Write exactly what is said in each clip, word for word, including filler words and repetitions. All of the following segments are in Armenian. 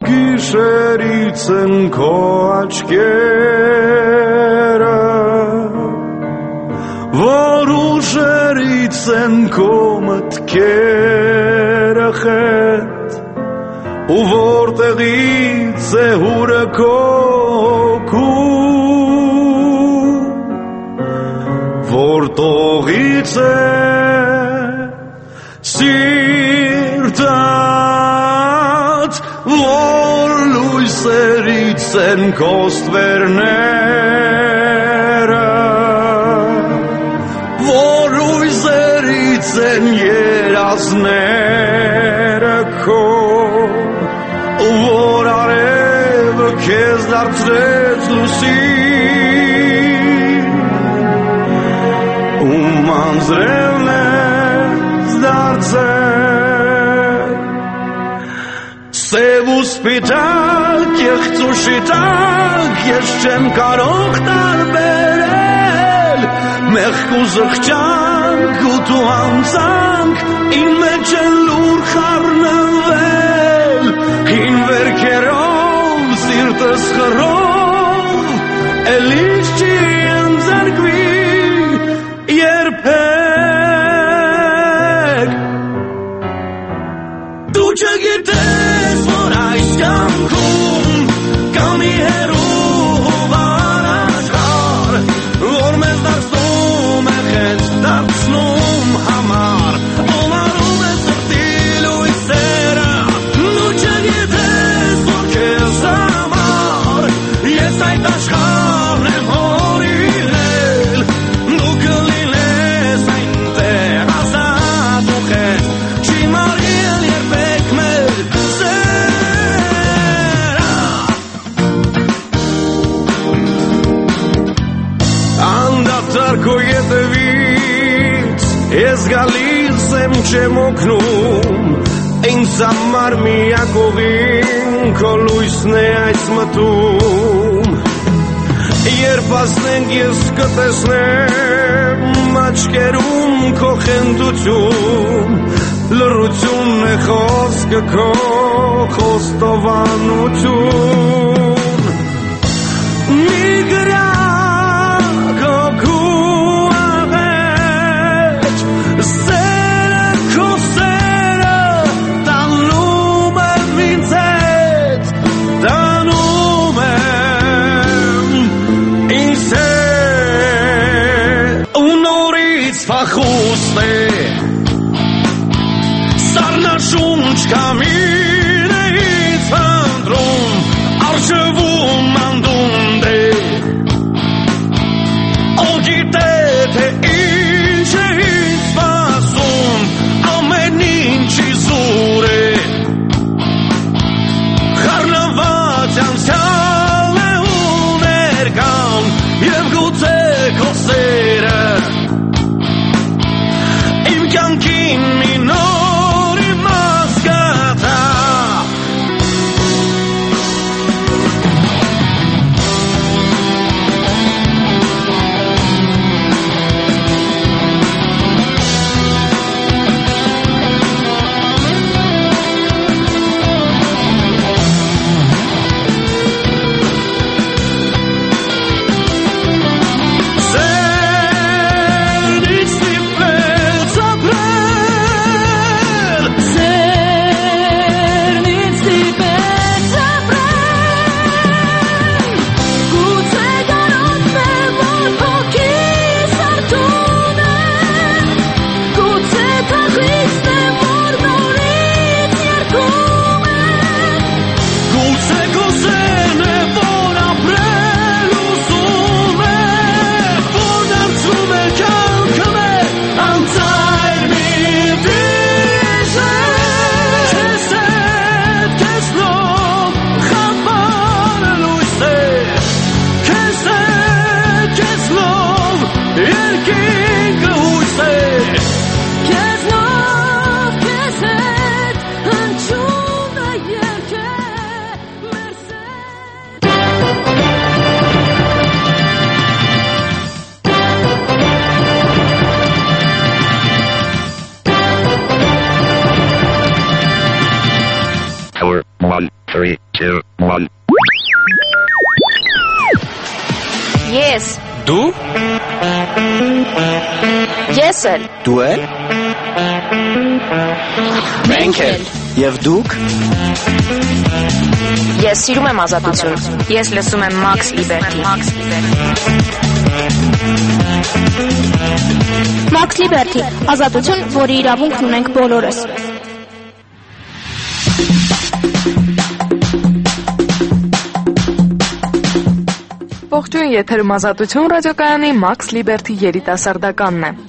գիշերից են քո աչքերը, որ ուժերից են քո մտքերը խետ, ու որտեղից է հուրը քո հոգում, որտողից է սիրտդ, որ լույսերից են քո ստվերները, որ լույսերից են երազները քո, որ արևը քեզ դարձրեց լուսին, ու մանձրևն ես դարձել սև ու սպիտակ, եղծ ու շիտակ, ես չեմ կարող տարբերել, մեղք ու զղջանք ու դու անձանք, իմ մեջ են լուր խառնվել, հին վերքերով, սիրտս խռով, էլիս չի ընձարկվի երբեք, դու չգիտես, որ այս կյանքում կա մի հեռու վարաշար, որ մեզ դարձնում է խեց, դարձնում համար, ոլարում է սրտի լույսերը, դու չգիտես, որ քեզ համար ես այդ աշխարհն եմ հորինել, դու կլինես այնտեղ ազատ ու խեց, չի մարել երբեք մեր սերը, անդադար քո ետևից ես գալիս եմ, չեմ օգնում, ինձ համար միակ ուղին քո լույսն է այս մտում, երբ ասնենք ես կտեսնեմ աչքերում քո խենդություն, լռությունն է խոսքը քո խոստովանություն, մի գրա քո քու աղեջ, սերը քո սերը տանում եմ ինձ հետ, տանում եմ ինձ հետ, ու նորից փախուստ է սառնաշունչ կամինեից հանդրում, two, one. Ես Դու Ես էլ Դու էլ Մենք էլ Եվ դուք Ես սիրում եմ ազատություն Ես լսում եմ Max Liberty Max Liberty ազատություն, որի իրավունքն ունենք բոլորս Ողջույն, եթերում ազատություն ռադիոկայանի Max Liberty երիտասարդականն է։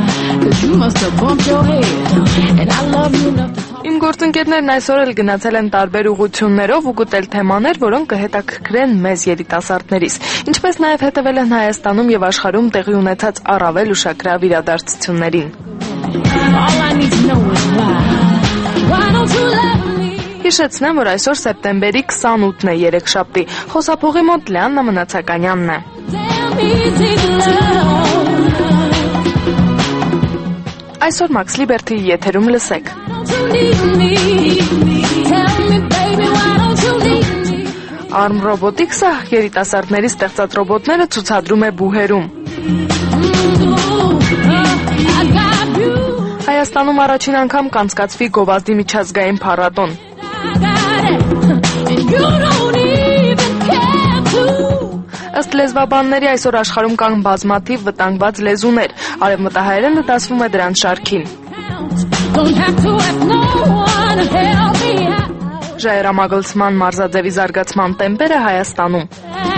Իմ գործընկերներն այսօր էլ գնացել են տարբեր ուղղություններով ու գտել թեմաներ, որոնք կհետաքրքրեն մեզ երիտասարդներից, ինչպես նաև հետևել են Հայաստանում եւ աշխարհում տեղի ունեցած առավել ուշագրավ իրադարձություններին։ Հիշեցնեմ, որ այսօր սեպտեմբերի քսանութն է, երեքշաբթի, խոսափողի մոտ Լիաննա Մնացականյանն է։ Այսօր Max Liberty-ի եթերում լսեք։ Arm Robotics-ը երիտասարդների ստեղծած ռոբոտները ցուցադրում է բուհերում։ Հայաստանում առաջին անգամ կանցկացվի գովազդի միջազգային փառատոն։ Ըստ լեզվաբանների այսօր աշխարհում կան բազմաթիվ վտանգված լեզուներ, արևմտահայերենը դասվում է դրանց շարքին։ Ժայռամագլցման մարզաձևի զարգացման տեմպերը Հայաստանում։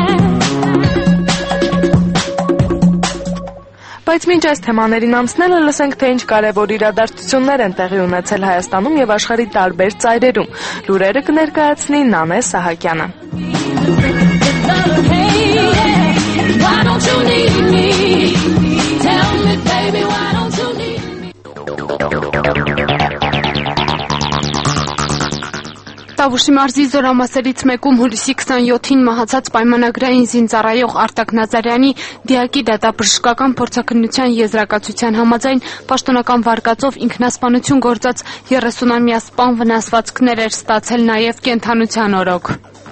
Բայց մինչ այս թեմաներին անցնելը լսենք, թե ինչ կարևոր իրադարձություններ են տեղի ունեցել Հայաստանում եւ աշխարհի տարբեր ծայրերում։ Լուրերը կներկայացնի Նանե Սահակյանը։ Տավուշի մարզի զորամասերից մեկում հուլիսի քսանյոթին մահացած պայմանագրային զինծառայող Արտակ Նազարյանի դիակի դատաբժշկական փորձաքննության եզրակացության համաձայն պաշտոնական վարկածով ինքնասպանություն գործած երեսունամյա սպան վնասվածքներ էր ստացել նաև կենդանության օրոք։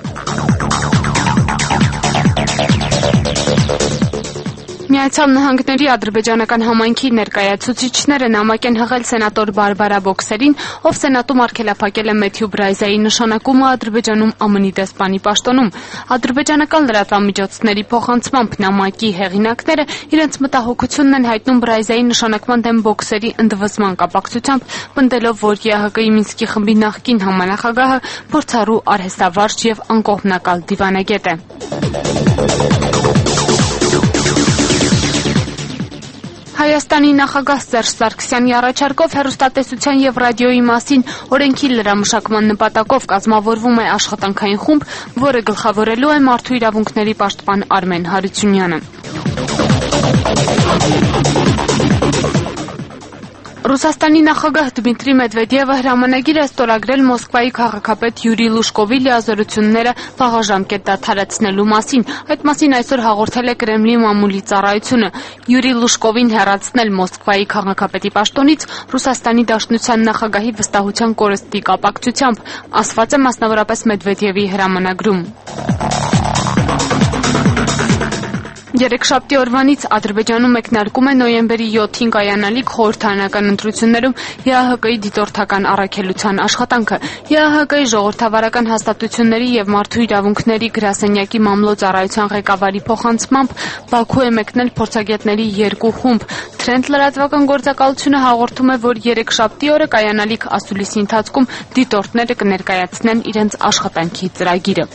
Միացյալ Նահանգների ադրբեջանական համայնքի ներկայացուցիչները նամակ են հղել սենատոր Բարբարա Բոքսերին, ով սենատում արգելափակել է Մեթյու Բրայզայի նշանակումը Ադրբեջանում ԱՄՆ-ի դեսպանի պաշտոնում։ Ադրբեջանական լրատվամիջոցների փոխանցմամբ նամակի հեղինակները իրենց մտահոգությունն են հայտնում Բրայզայի նշանակման դեմ Բոքսերի ընդվզման կապակցությամբ, պնդելով, որ ԵԱՀԿ-ի Մինսկի խմբի նախկին համանախագահը փորձառու արհեստավարժ եւ անկողմնակալ դիվանագետ է։ Հայաստանի նախագահ Սերժ Սարգսյանի առաջարկով հեռուստատեսության եւ ռադիոյի մասին օրենքի լրամշակման նպատակով կազմավորվում է աշխատանքային խումբ, որը գլխավորելու է մարդու իրավունքների պաշտպան Արմեն Հարությունյանը։ Ռուսաստանի նախագահ Դմիտրի Մեդվեդևը հրամանագիր է ստորագրել Մոսկվայի քաղաքապետ Յուրի Լուշկովի լիազորությունները վաղաժամկետ դադարեցնելու մասին։ Այդ մասին այսօր հաղորդել է Կրեմլի մամուլի ծառայությունը։ Յուրի Լուշկովին հեռացնել Մոսկվայի քաղաքապետի պաշտոնից Ռուսաստանի Դաշնության նախագահի վստահության կորստի կապակցությամբ, ասված է մասնավորապես Մեդվեդևի հրամանագրում։ Երեքշաբթի օրվանից Ադրբեջանում մեկնարկում է նոյեմբերի յոթին կայանալիք խորհրդարանական ընտրություններում ԵԱՀԿ-ի դիտորդական առաքելության աշխատանքը։ ԵԱՀԿ-ի ժողովրդավարական հաստատությունների եւ մարդու իրավունքների գրասենյակի մամլոյցարայության ղեկավարի փոխանցմամբ Բաքու է մեկնել փորձագետների երկու խումբ։ Թրենդ լրատվական գործակալությունը հաղորդում է, որ երեքշաբթի օրը կայանալիք ասուլիսի ընթացքում դիտորդները կներկայացնեն իրենց աշխատանքի ծրագիրը։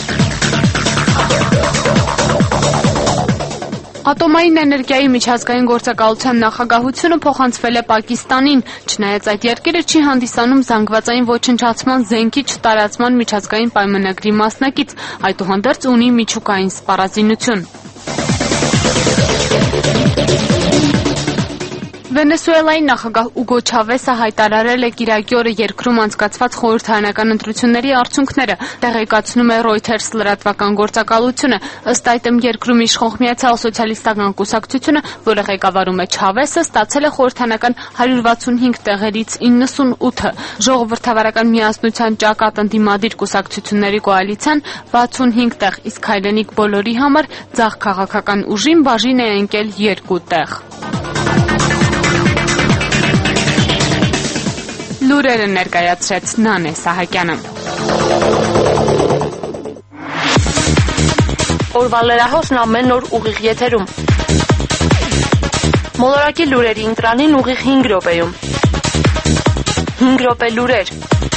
Ատոմային էներգիայի միջազգային գործակալության նախագահությունը փոխանցվել է Պակիստանին, չնայած այդ երկիրը չի հանդիսանում զանգվածային ոչնչացման զենքի չտարածման միջազգային պայմանագրի մասնակից, այդուհանդերձ ունի միջուկային սպառազինություն։ Վենեսուելայի նախագահ Ուգո Չավեսը հայտարարել է կիրակի օրը երկրում անցկացված խորհրդարանական ընտրությունների արդյունքները, տեղեկացնում է Reuters լրատվական գործակալությունը։ Ըստ այդմ երկրում իշխող Միացյալ սոցիալիստական կուսակցությունը, որը ղեկավարում է Չավեսը, ստացել է խորհրդարանական հարյուր վաթսունհինգ տեղերից իննսունութը, ժողովրդավարական միասնության ճակատ ընդդիմադիր կուսակցությունների կոալիցիան վաթսունհինգ տեղ, իսկ հայրենիք բոլորի համար ձախ քաղաքական ուժին բաժին է ընկել երկու տեղ։ Լուրերը ներկայացրեց Նանե Սահակյանը։ Օրվա լրահոսն ամեն օր ուղիղ եթերում։ Մոլորակի լուրերի ընտրանին ուղիղ հինգ րոպեում։ հինգ րոպե լուրեր։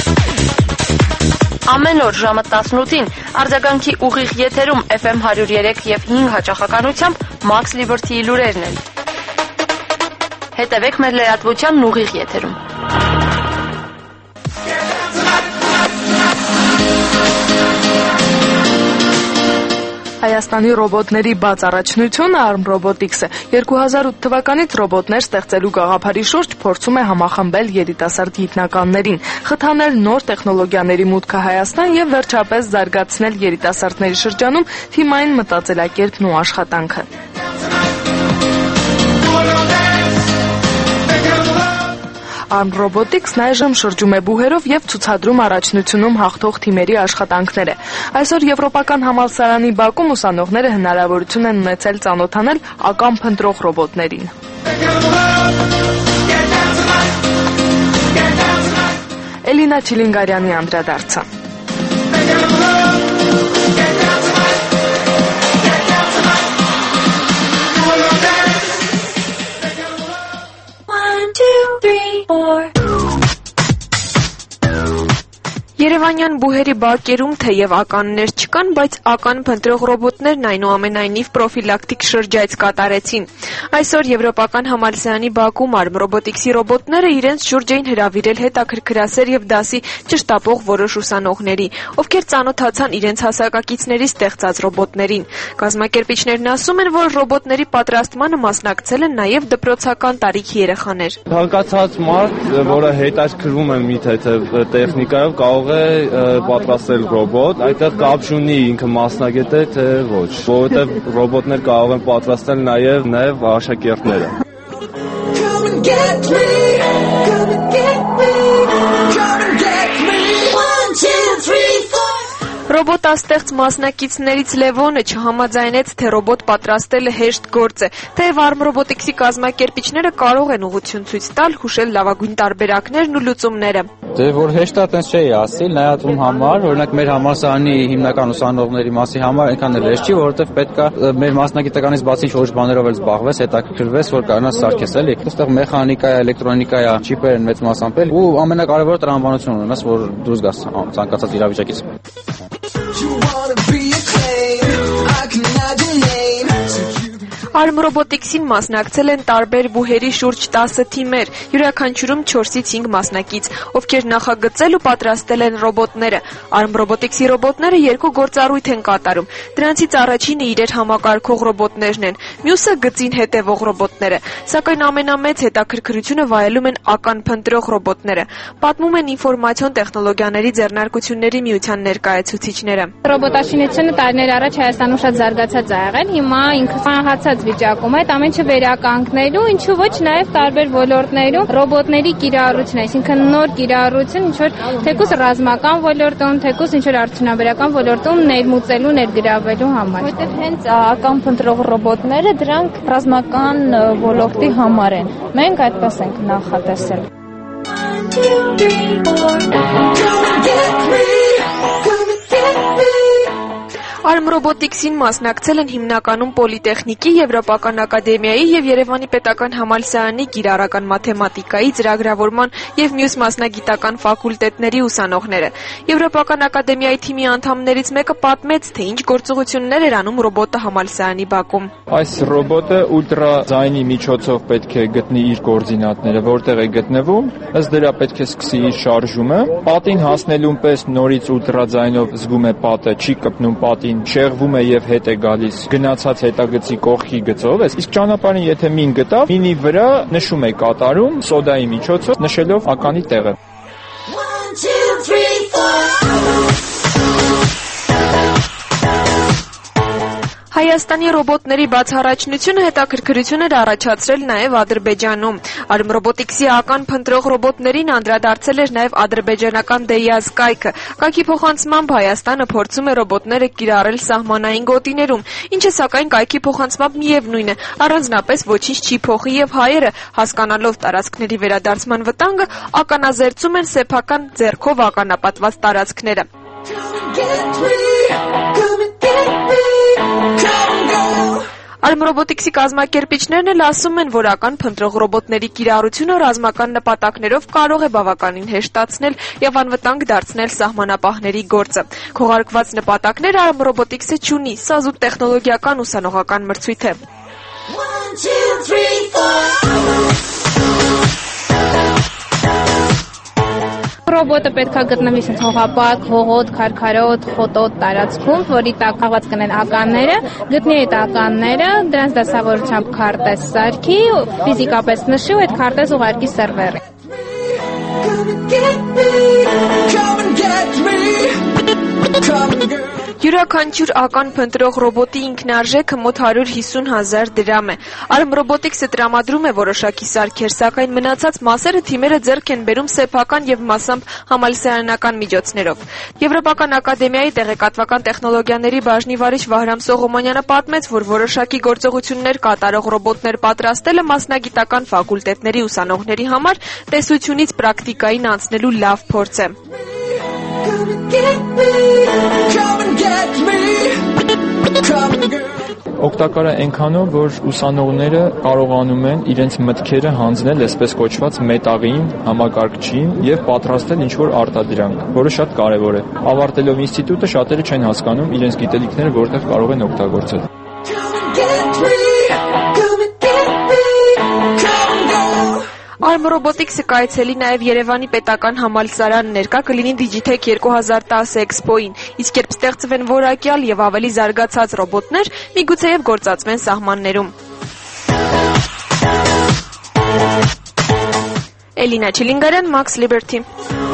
Ամեն օր ժամը տասնութին արձագանքի ուղիղ եթերում Էֆ Էմ հարյուր երեք և հինգ հաճախականությամբ Max Liberty-ի լուրերն են։ Հետևեք մեր լրատվությանն ուղիղ եթերում։ Հայաստանի ռոբոտների բաց առաջնությունը Arm Robotics-ը երկու հազար ութ թվականից ռոբոտներ ստեղծելու գաղափարի շուրջ փորձում է համախմբել երիտասարդ գիտնականներին, խթանել նոր տեխնոլոգիաների մուտքը Հայաստան եւ վերջապես զարգացնել երիտասարդների շրջանում թիմային մտածելակերպն ու աշխատանքը։ Arm Robotics-ն այժմ շրջում է բուհերով եւ ցուցադրում առաջնությունում հաղթող թիմերի աշխատանքները։ Այսօր Եվրոպական համալսարանի Բաքում ուսանողները հնարավորություն են ունեցել ծանոթանել ական փնտրող ռոբոտներին։ Էլինա Չիլինգարյանի անդրադարձը։ Երևանյան բուհերի բակերում թեև ականներ չկան, բայց ական փնտրող ռոբոտներն այնուամենայնիվ պրոֆիլակտիկ շրջայց կատարեցին։ Այսօր Եվրոպական համալսարանի Բաքում Arm Robotics-ի ռոբոտները իրենց շուրջ էին հրավիրել հետաքրքրասեր եւ դասի ճշտապող որոշ ուսանողների, ովքեր ծանոթացան իրենց հասակակիցների ստեղծած ռոբոտներին։ Կազմակերպիչներն ասում են, որ ռոբոտների պատրաստմանը մասնակցել են նաեւ դպրոցական տարիքի երեխաներ։ Հանկացած մարդ, որը հետաքրքրվում է մի թեթև տեխնիկայով, կարող է պատրաստել ռոբոտ, այդտեղ կապ չունի ինքը մասնագետ է թե ոչ, որովհետև ռոբոտներ կարող են պատրաստել նաև նաև աշակերտները։ Ռոբոտաստեղծ մասնակիցներից Լևոնը չհամաձայնեց, թե ռոբոտ պատրաստելը հեշտ գործ է, թեև Arm Robotics-ի կազմակերպիչները կարող են ուղղություն ցույց տալ, հուշել լավագույն տարբերակներն ու լուծումները։ Դե որ հեշտ է, տենց չէի ասի, նայածում համար, օրինակ մեր համալսարանի հիմնական ուսանողների մասի համար այնքան էլ հեշտ չի, որովհետև պետք է մեր մասնագիտականից բացի ինչ-որ բաներով էլ զբաղվես, հետաքրքրվես, որ կարողանաս սարքես, էլի։ Այստեղ մեխանիկա է, էլեկտրոնիկա է, չիպեր են մեծ մասամբ էլ, ու ամենակարևորը տրամաբանություն ունենաս, որ դուրս գաս ցանկացած իրավիճակից։ Arm Robotics-ին մասնակցել են տարբեր բուհերի շուրջ տասը թիմեր, յուրաքանչյուրում չորսից հինգ մասնակից, ովքեր նախագծել ու պատրաստել են ռոբոտները։ Arm Robotics-ի ռոբոտները երկու գործառույթ են կատարում։ Դրանցից առաջինը իրեր համակարգող ռոբոտներն են, մյուսը գծին հետևող ռոբոտները, սակայն ամենամեծ հետաքրքրությունը վայելում են ական փնտրող ռոբոտները, պատմում են ինֆորմացիոն տեխնոլոգիաների ձեռնարկությունների միության ներկայացուցիչները։ Ռոբոտաշինությունը տարիներ առաջ Հայաստանում շատ զարգացած է եղել, հիմա ինքը խանգարված վիճակում է, այդ ամեն ինչը վերականգնելու, ինչու ոչ նաև տարբեր ոլորտներում ռոբոտների կիրառություն, այսինքն նոր կիրառություն, ինչ որ թեկուզ ռազմական ոլորտում, թեկուզ ինչ որ արդյունաբերական ոլորտում ներմուծելու, ներգրավելու համար։ Որտեղ հենց ական փնտրող ռոբոտները դրանք ռազմական ոլորտի համար են։ Մենք այդպես ենք նախատեսել։ Arm Robotics-ին մասնակցել են հիմնականում Պոլիտեխնիկի, Եվրոպական ակադեմիայի եւ Երևանի պետական համալսարանի կիրառական մաթեմատիկայի, ծրագրավորման եւ մյուս մասնագիտական ֆակուլտետների ուսանողները։ Եվրոպական ակադեմիայի թիմի անդամներից մեկը պատմեց, թե ինչ գործողություններ էր անում ռոբոտը համալսարանի բակում։ Այս ռոբոտը ուլտրաձայնի միջոցով պետք է գտնի իր կոորդինատները, որտեղ է գտնվում, ըստ դրա պետք է սկսի իր շարժումը։ Պատին հասնելուն պես նորից ուլտրաձայնով զգում է պատը, չի կպնում պատին, շեղվում է եւ հետ է գալիս գնացած հետագծի կողքի գծով, իսկ ճանապարհին եթե մին գտավ, մինի վրա նշում է կատարում սոդայի միջոցով, նշելով ականի տեղը։ one two three four Հայաստանի ռոբոտների բացառայնությունը հետաքրքրություն էր առաջացրել նաև Ադրբեջանում։ Armrobotics-ի ական փնտրող ռոբոտներին անդրադարձել էր նաև ադրբեջանական Deyaz կայքը։ Կայքի փոխանցմամբ Հայաստանը փորձում է ռոբոտները կիրառել սահմանային գոտիներում, ինչը սակայն կայքի փոխանցմամբ միևնույն է, առանձնապես ոչինչ չի փոխի եւ հայերը, հասկանալով տարածքների վերադարձման վտանգը, ականազերծում են սեփական ձեռքով ականապատված տարածքները։ Armrobotics-ի կազմակերպիչներն էլ ասում են, որ ական փնտրող ռոբոտների կիրառությունը ռազմական նպատակներով կարող է բավականին հեշտացնել եւ անվտանգ դարձնել սահմանապահների գործը։ Քողարկված նպատակներ Armrobotics-ը չունի, սա զուտ տեխնոլոգիական ուսանողական մրցույթ է։ one two three four Ռոբոտը պետք է գտնվի sense հողապատ, հողոտ, քարքարոտ, խոտոտ տարածքում, որի տակ աղված կնեն ականները, գտնի այդ ականները, դրանց դասավորությամբ քարտեզ սարքի, ֆիզիկապես նշի ու այդ քարտեզ ուղարկի սերվերին։ Յուրաքանչյուր ական փնտրող ռոբոտի ինքնարժեքը մոտ հարյուր հիսուն հազար դրամ է։ Armrobotics-ը տրամադրում է որոշակի սարքեր, սակայն մնացած մասերը թիմերը ձեռք են բերում սեփական եւ մասամբ համալսարանական միջոցներով։ Եվրոպական ակադեմիայի տեղեկատվական տեխնոլոգիաների բաժնի վարիչ Վահրամ Սողոմոնյանը պատմեց, որ որոշակի գործողություններ կատարող ռոբոտներ պատրաստելը մասնագիտական ֆակուլտետների ուսանողների համար տեսությունից պրակտիկային անցնելու լավ փորձ է։ Օգտակար է այնքանով, որ ուսանողները կարողանում են իրենց մտքերը հանձնել այսպես կոչված մետաղին, համակարգչին եւ պատրաստել ինչ-որ արտադրանք, որը շատ կարեւոր է։ Ավարտելով ինստիտուտը շատերը չեն հասկանում իրենց գիտելիքները որտեղ կարող են օգտագործել։ Armrobotics-ը կայացելի նաև Երևանի պետական համալսարան, ներկա կլինի Digitech երկու հազար տասը Expo-ին, իսկ երբ ստեղծվեն որակյալ եւ ավելի զարգացած ռոբոտներ, միգուցեև գործածվեն սահմաններում։ Էլինա Չիլինգարյան, Max Liberty։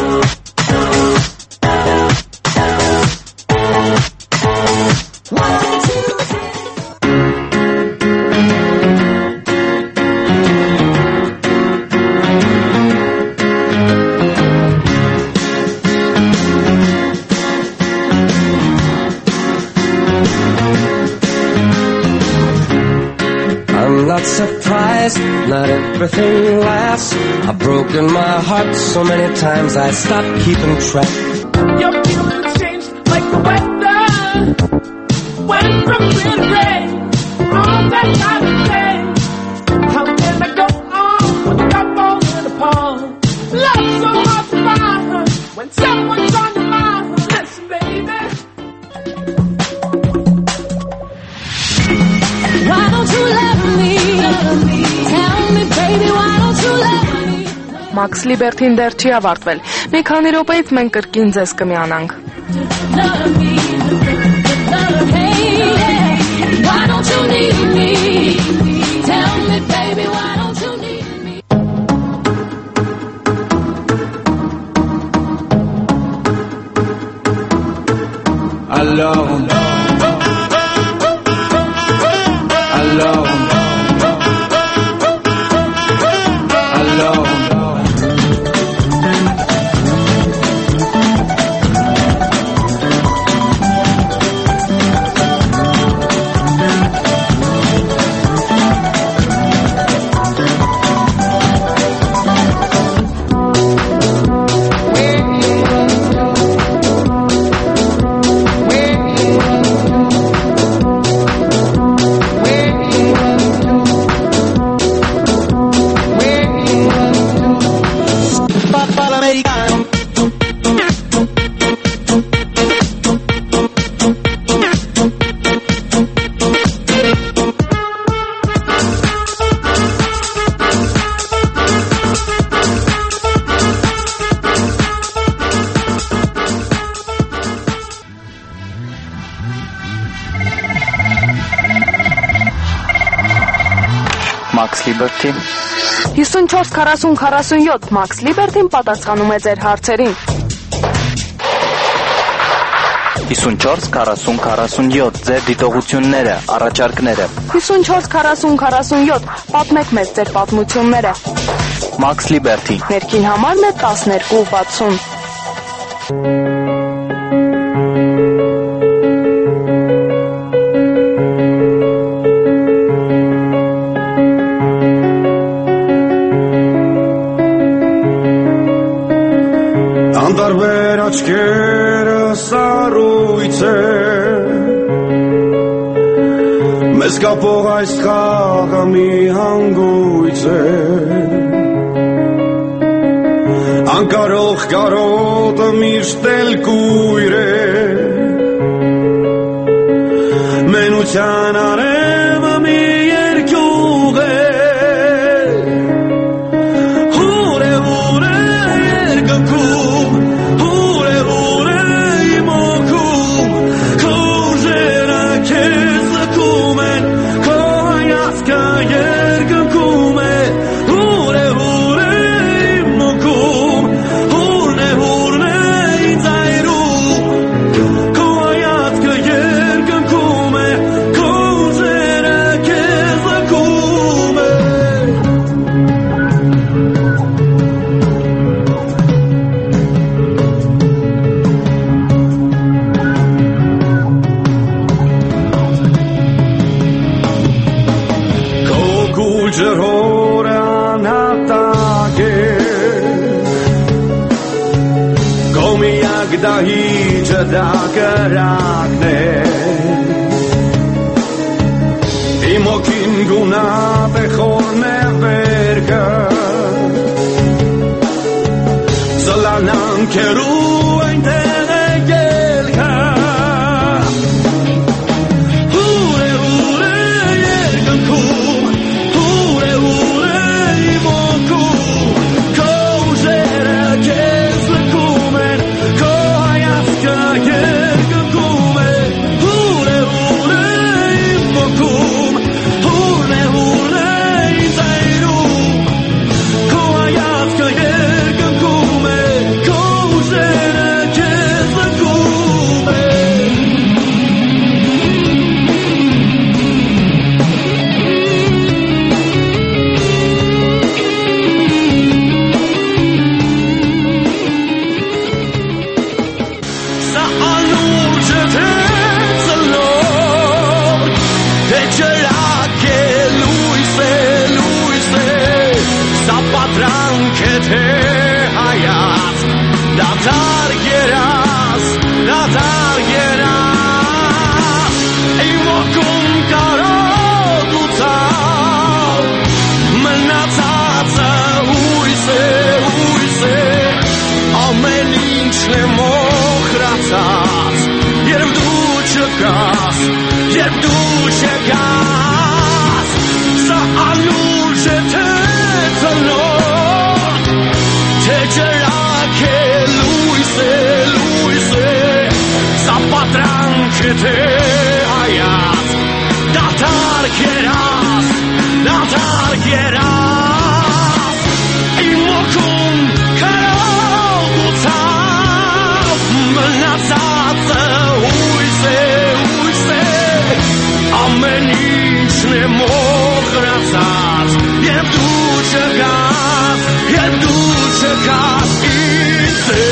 Not surprised, not everything lasts. I've broken my heart so many times I stopped keeping track. Your feelings change like the weather. Went from pretty rain, all that kind of day. How can I go on when you got balls in the palm? Love's so hard to find when someone's on your mind. Listen, baby. Why don't you love me? Tell me, baby, why don't you love me? Max Liberty-ն դեռ չի ավարտվել։ Մի քանի րոպեից մենք կրկին ձեզ կմիանանք։ Why don't you need me? Tell me, baby, why don't you need me? Alone, alone, alone. Max Liberty։ հիսունչորս քառասուն քառասունյոթ Max Liberty-ն պատասխանում է ձեր հարցերին։ հիսունչորս քառասուն քառասունյոթ ձեր դիտողությունները, առաջարկները։ հիսունչորս քառասուն քառասունյոթ պատմեք մեզ ձեր պատմությունները։ Max Liberty։ Ներքին համարն է տասներկու վաթսուն։ Անտարբեր աչքերը սառույց է մեզ կապող այս խաղը մի հանգույց է անկարող կարոտը միշտ էլ կույր է մենության արևը մի երկյուղ է ուր է ուր է երկնքում Դահիճը դա կրակն է Իմ օքին գունատ է խորն է վերգը Զլանան կերու այնտեղ է գելքը Ուր է ուր է երկնքում Ուր է ուր է իմ օքում Քո ուժերը քեզ լքում են երկնքում է ուր է ուր է իմ ոգում ուր է ուր է ինձ այրում քո հայացքը երկնքում է քո ուժերը քեզ լքում է Դատար գերաս, դատար գերաս Իմ ոգում կարոտ ու ցավ Մնացածը հույս է, հույս է Ամեն ինչն է մոխրացած Երբ դու չկաս, երբ դու չկաս Սա անուշ է թե ծնոտ Թե ջրակ է լույս է, լույս է Սա պատրանք է թե հայաց Դատար կերաս, դատար կերաս Իմ ոգում կարոտ ու ցավ Մնացածը հույս է, հույս է Ամեն ինչն է մոխրացած Երբ դու չգաս, երբ դու չգաս ինձ հետ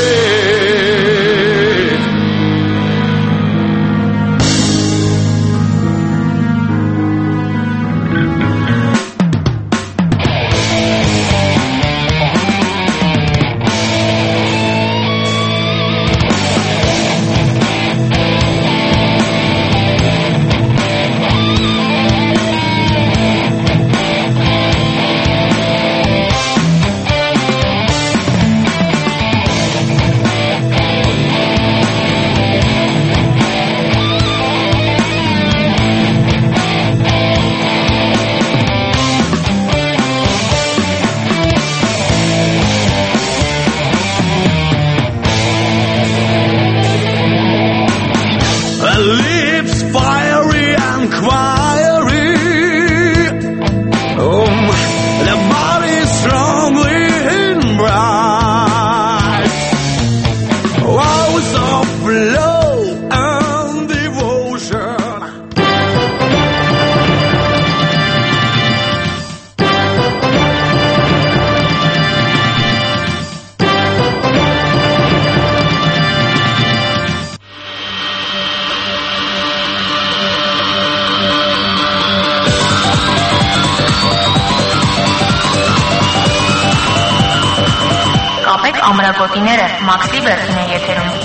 Լսում եք ամրագոտիները, Max Liberty-ն է եթերում։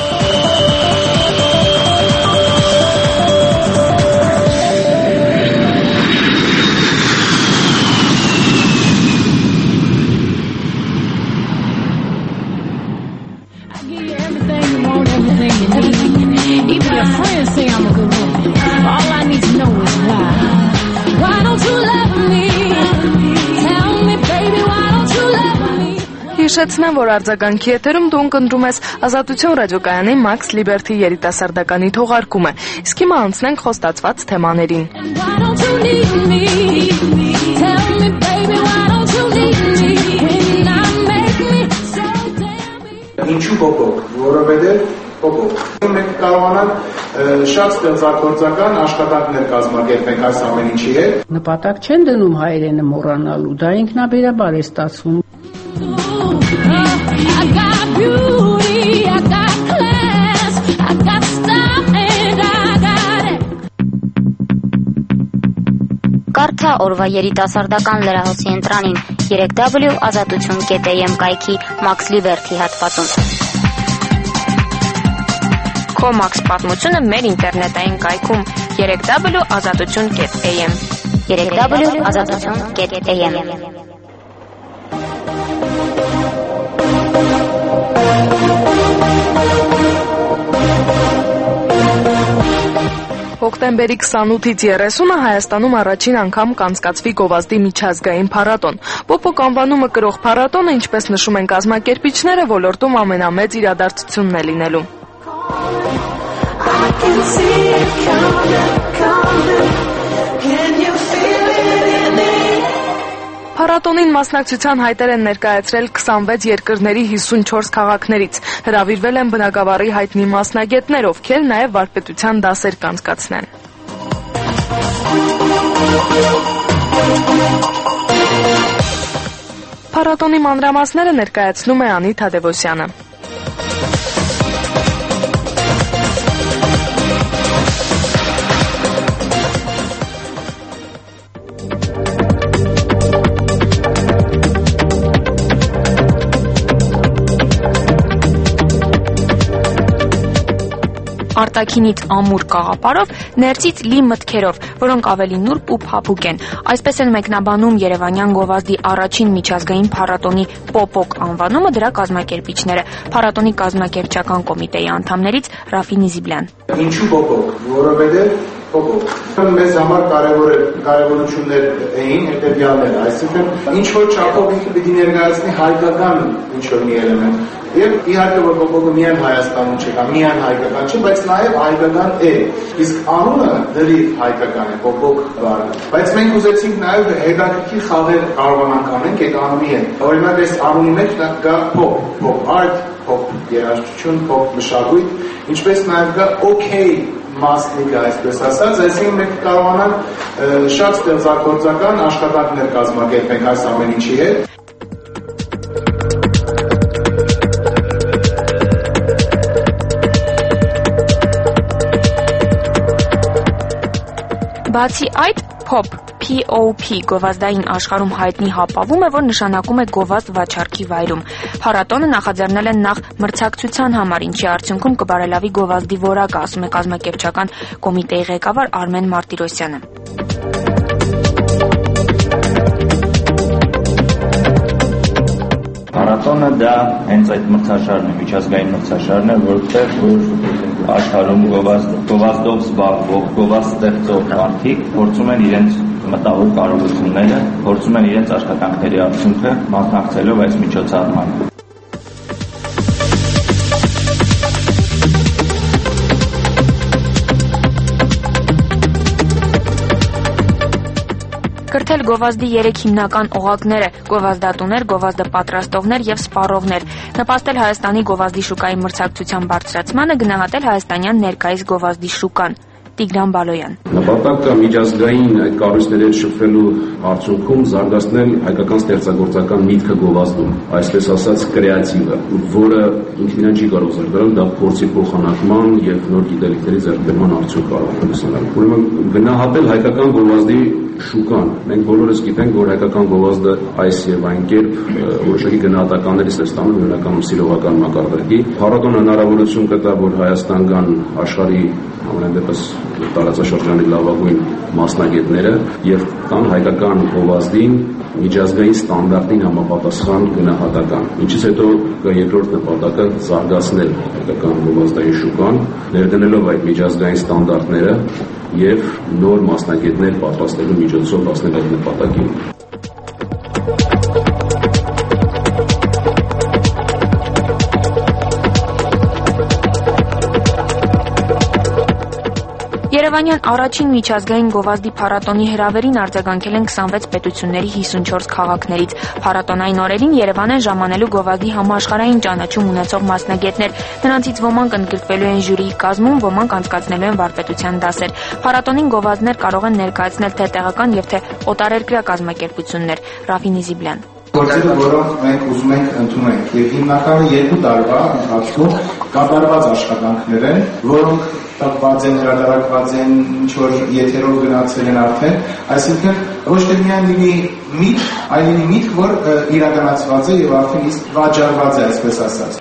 Even your friends say I'm a good woman. All I need to know is why. Why don't you love me? Tell me, baby, why don't you love me? Հիշեցնեմ, որ արձագանքի եթերում դու ընկնդրում ես Ազատություն ռադիոկայանի Max Liberty երիտասարդականի թողարկումը։ Իսկ հիմա անցնենք խոստացված թեմաներին։ Why don't you need me? Tell me, baby, why don't you need me? When I make me so damn. Ինչու բոբոք, որովհետև բոբոք։ Մենք կարողանանք շատ ստեղծագործական աշխատանքներ կազմակերպենք այս ամեն ինչի հետ։ Նպատակ չեն դնում հայերենը մոռանալու, դա ինքնաբերաբար է ստացվում։ I got beauty, I got class, I got style and I got it. Կարդա օրվա երիտասարդական լրահոսի ընտրանին երեք w ազատություն կետ am կայքի Max Liberty հատվածում։ Քո Max պատմությունը մեր ինտերնետային կայքում երեք w ազատություն կետ am երեք w ազատություն կետ am։ Հոկտեմբերի քսանութից երեսունը Հայաստանում առաջին անգամ կանցկացվի գովազդի միջազգային փառատոն։ Պոպոկ անվանումը կրող փառատոնը, ինչպես նշում են կազմակերպիչները, ոլորտում ամենամեծ իրադարձությունն է լինելու։ Փառատոնին մասնակցության հայտեր են ներկայացրել քսանվեց երկրների հիսունչորս քաղաքներից։ Հրավիրվել են բնագավառի հայտնի մասնագետներ, ովքեր նաև վարպետության դասեր կանցկացնեն։ Փառատոնի մանրամասները ներկայացնում է Անի Թադևոսյանը։ Արտաքինից ամուր կաղապարով, ներսից լի մտքերով, որոնք ավելի նուրբ ու փափուկ են։ Այսպես են մեկնաբանում Երևանյան գովազդի առաջին միջազգային փառատոնի Պոպոկ անվանումը դրա կազմակերպիչները։ Փառատոնի կազմակերպչական կոմիտեի անդամներից Ռաֆի Նիզիբլյան։ Ինչու Պոպոկ, որովհետև Պոպոկ մեզ համար կարևոր կարևորություններ էին հետևյալները, այսինքն ինչ որ չափով ինքը պիտի ներկայացնի հայկական ինչ որ մի էլեմենտ։ Եվ իհարկե որ Պոպոկը միայն Հայաստանում չկա, միայն հայկական չէ, բայց նաև հայկական է։ Իսկ անունը դրի հայկական է, Պոպոկ բառը։ Բայց մենք ուզեցինք նաև հետաքրքիր խաղեր կարողանանք անենք այդ անունի հետ։ Օրինակ այս անունի մեջ կա pop, pop art, pop երաժշտություն, pop մշակույթ, ինչպես նաև կա okay մասնիկը, այսպես ասած, այսինքն մենք կարողանանք շատ ստեղծագործական աշխատանքներ կազմակերպենք այս ամեն ինչի հետ։ Բացի այդ, Pop, P O P գովազդային աշխարհում հայտնի հապավում է, որ նշանակում է գովազդ վաչառքի վայրում։ Փառատոնը նախաձեռնել են նախ մրցակցության համար, ինչի արդյունքում կբարելավի գովազդի որակը, ասում է կազմակերպչական կոմիտեի ղեկավար Արմեն Մարտիրոսյանը։ Փառատոնը դա հենց այդ մրցաշարն է, միջազգային մրցաշարն է, որտեղ որ աշխարհում գովազդ գովազդով զբաղվող, գովազդ ստեղծող մարդիկ փորձում են իրենց մտավոր կարողությունները, փորձում են իրենց աշխատանքների արդյունքը մասնակցելով այս միջոցառմանը։ Կրթել գովազդի երեք հիմնական օղակները՝ գովազդատուներ, գովազդը պատրաստողներ եւ սպառողներ, նպաստել Հայաստանի գովազդի շուկայի մրցակցության բարձրացմանը, գնահատել հայաստանյան ներկայիս գովազդի շուկան։ Տիգրան Բալոյան։ Նպատակը միջազգային այդ կառույցների հետ շփվելու արդյունքում զարգացնել հայկական ստեղծագործական միտքը գովազդում, այսպես ասած կրեատիվը, որը ինքնին չի կարող զարգանալ, դա փորձի փոխանակման եւ նոր գիտելիքների ձեռքբերման արդյունք կարող է լուսանալ։ Ուրեմն գնահատել հայկական գովազդի շուկան։ Մենք բոլորս գիտենք, որ հայկական գովազդը այս եւ այն կերպ որոշակի գնահատականներից է ստանում հիմնականում սիրողական մակարդակի։ Փառատոնը հնարավորություն կտա, որ Հայաստան գան աշխարհի ամենայն դեպս տարածաշրջանի լավագույն մասնագետները եւ տան հայկական գովազդին միջազգային ստանդարտին համապատասխան գնահատական։ Ինչից հետո կա երկրորդ նպատակը զարգացնել հայկական գովազդային շուկան, ներդնելով այդ միջազգային ստանդարտները եւ նոր մասնագետներ պատրաստելու միջոցով հասնել այդ նպատակին։ Երևանյան առաջին միջազգային գովազդի փառատոնի հրավերին արձագանքել են քսանվեց պետությունների հիսունչորս քաղաքներից։ Փառատոնային օրերին Երևան են ժամանելու գովազդի համաշխարհային ճանաչում ունեցող մասնագետներ։ Նրանցից ոմանք ընդգրկվելու են ժյուրիի կազմում, ոմանք անցկացնելու են վարպետության դասեր։ Փառատոնին գովազդներ կարող են ներկայացնել թե տեղական եւ թե օտարերկրյա կազմակերպություններ։ Ռաֆին Իզիբլյան։ Գործերը, որոնք մենք ուզում ենք ընդունենք, եւ հիմնականը երկու տարվա ընթացքում կատարված աշխատանքներ են, որոնք տպված են, հրատարակված են, ինչ-որ եթերով գնացել են արդեն, այսինքն ոչ թե միայն լինի միտք, այլ լինի միտք, որ իրականացված է եւ արդեն իսկ վաճառված է, այսպես ասած։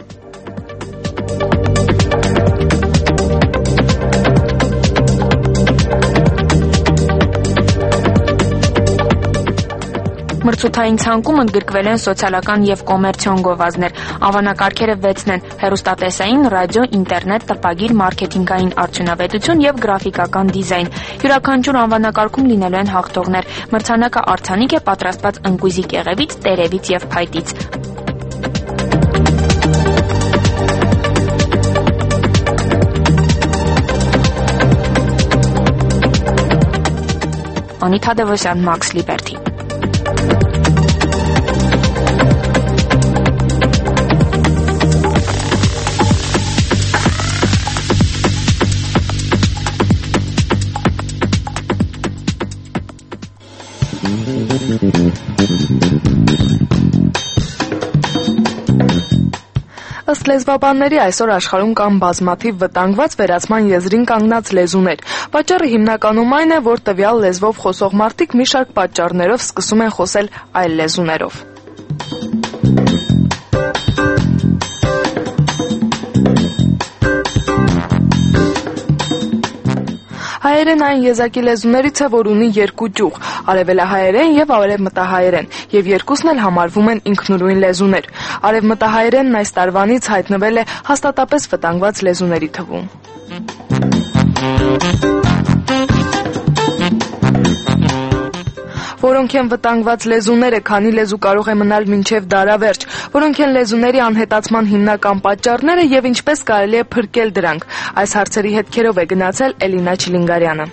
Մրցութային ցանկում ընդգրկվել են սոցիալական եւ կոմերցիոն գովազդներ։ Անվանակարգերը վեցն են՝ հեռուստատեսային, ռադիո, ինտերնետ, տպագիր, մարքեթինգային արդյունավետություն եւ գրաֆիկական դիզայն։ Յուրաքանչյուր անվանակարգում լինելու են հաղթողներ։ Մրցանակը արձանիկ է պատրաստված ընկույզի կեղևից, տերևից եւ փայտից։ Անիթա Դևոսյան, Max Liberty։ Ըստ լեզվաբանների այսօր աշխարհում կան բազմաթիվ վտանգված վերացման եզրին կանգնած լեզուներ։ Պատճառը հիմնականում այն է, որ տվյալ լեզվով խոսող մարդիկ մի շարք պատճառներով սկսում են խոսել այլ լեզուներով։ Հայերեն այն եզակի լեզուներից է, որ ունի երկու ճյուղ՝ արևելահայերեն եւ արևմտահայերեն, եւ երկուսն էլ համարվում են ինքնուրույն լեզուներ։ Արևմտահայերենն այս տարվանից հայտնվել է հաստատապես վտանգված լեզուների թվում։ Որոնք են վտանգված լեզուները, քանի լեզու կարող է մնալ մինչև դարավերջ, որոնք են լեզուների անհետացման հիմնական պատճառները եւ ինչպես կարելի է փրկել դրանք։ Այս հարցերի հետքերով է գնացել Էլինա Չիլինգարյանը։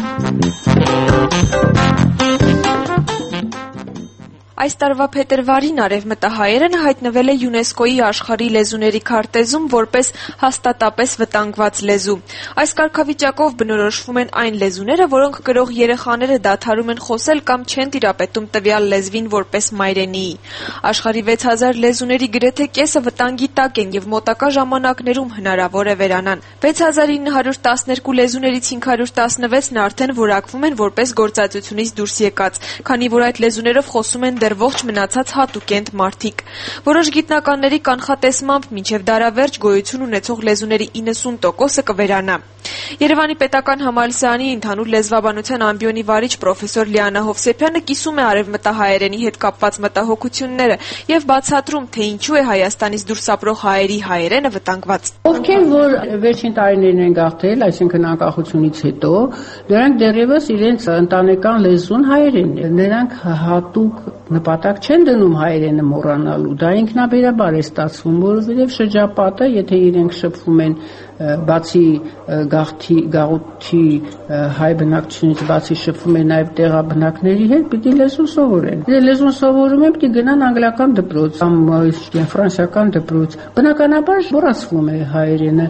Այս տարվա փետրվարին արևմտահայերենը հայտնվել է ՅՈՒՆԵՍԿՕ-ի աշխարհի լեզուների քարտեզում որպես հաստատապես վտանգված լեզու։ Այս կարգավիճակով բնորոշվում են այն լեզուները, որոնք կրող երեխաները դադարում են խոսել կամ չեն տիրապետում տվյալ լեզվին որպես մայրենիի։ Աշխարհի վեց հազար լեզուների գրեթե կեսը վտանգի տակ են եւ մոտակա ժամանակներում հնարավոր է վերանան։ վեց հազար ինը հարյուր տասներկու լեզուներից հինգ հարյուր տասնվեցն արդեն որակվում են որպես գործածությունից դուրս եկած, քանի որ այդ լեզուներով խոսում են դեռ ողջ մնացած հատուկենտ մարդիկ։ Որոշ գիտնականների կանխատեսմամբ մինչև դարավերջ գոյություն ունեցող լեզուների իննսուն տոկոսը կվերանա։ Երևանի պետական համալսարանի ընդհանուր լեզվաբանության ամբիոնի վարիչ պրոֆեսոր Լիանա Հովսեփյանը կիսում է արևմտահայերենի հետ կապված մտահոգությունները եւ բացատրում, թե ինչու է Հայաստանից դուրս ապրող հայերի հայերենը վտանգված։ Ովքեր որ վերջին տարիներին են գաղթել, այսինքն անկախությունից հետո, նրանք դեռևս իրենց ընտանեկան լեզուն հայերենն է։ Նրանք հատուկ նպատակ չեն դնում հայերենը մոռանալու։ Դա ինքնաբերաբար է ստացվում, որովհետև շրջապատը, եթե իրենք շփվում են բացի գաղթի գաղութի հայ բնակչությունից բացի շփվում են նաև տեղաբնակների հետ, պիտի լեզուն սովորեն։ Եթե լեզուն սովորում են, պիտի գնան անգլիական դպրոց կամ ֆրանսիական դպրոց։ Բնականաբար մոռացվում է հայերենը։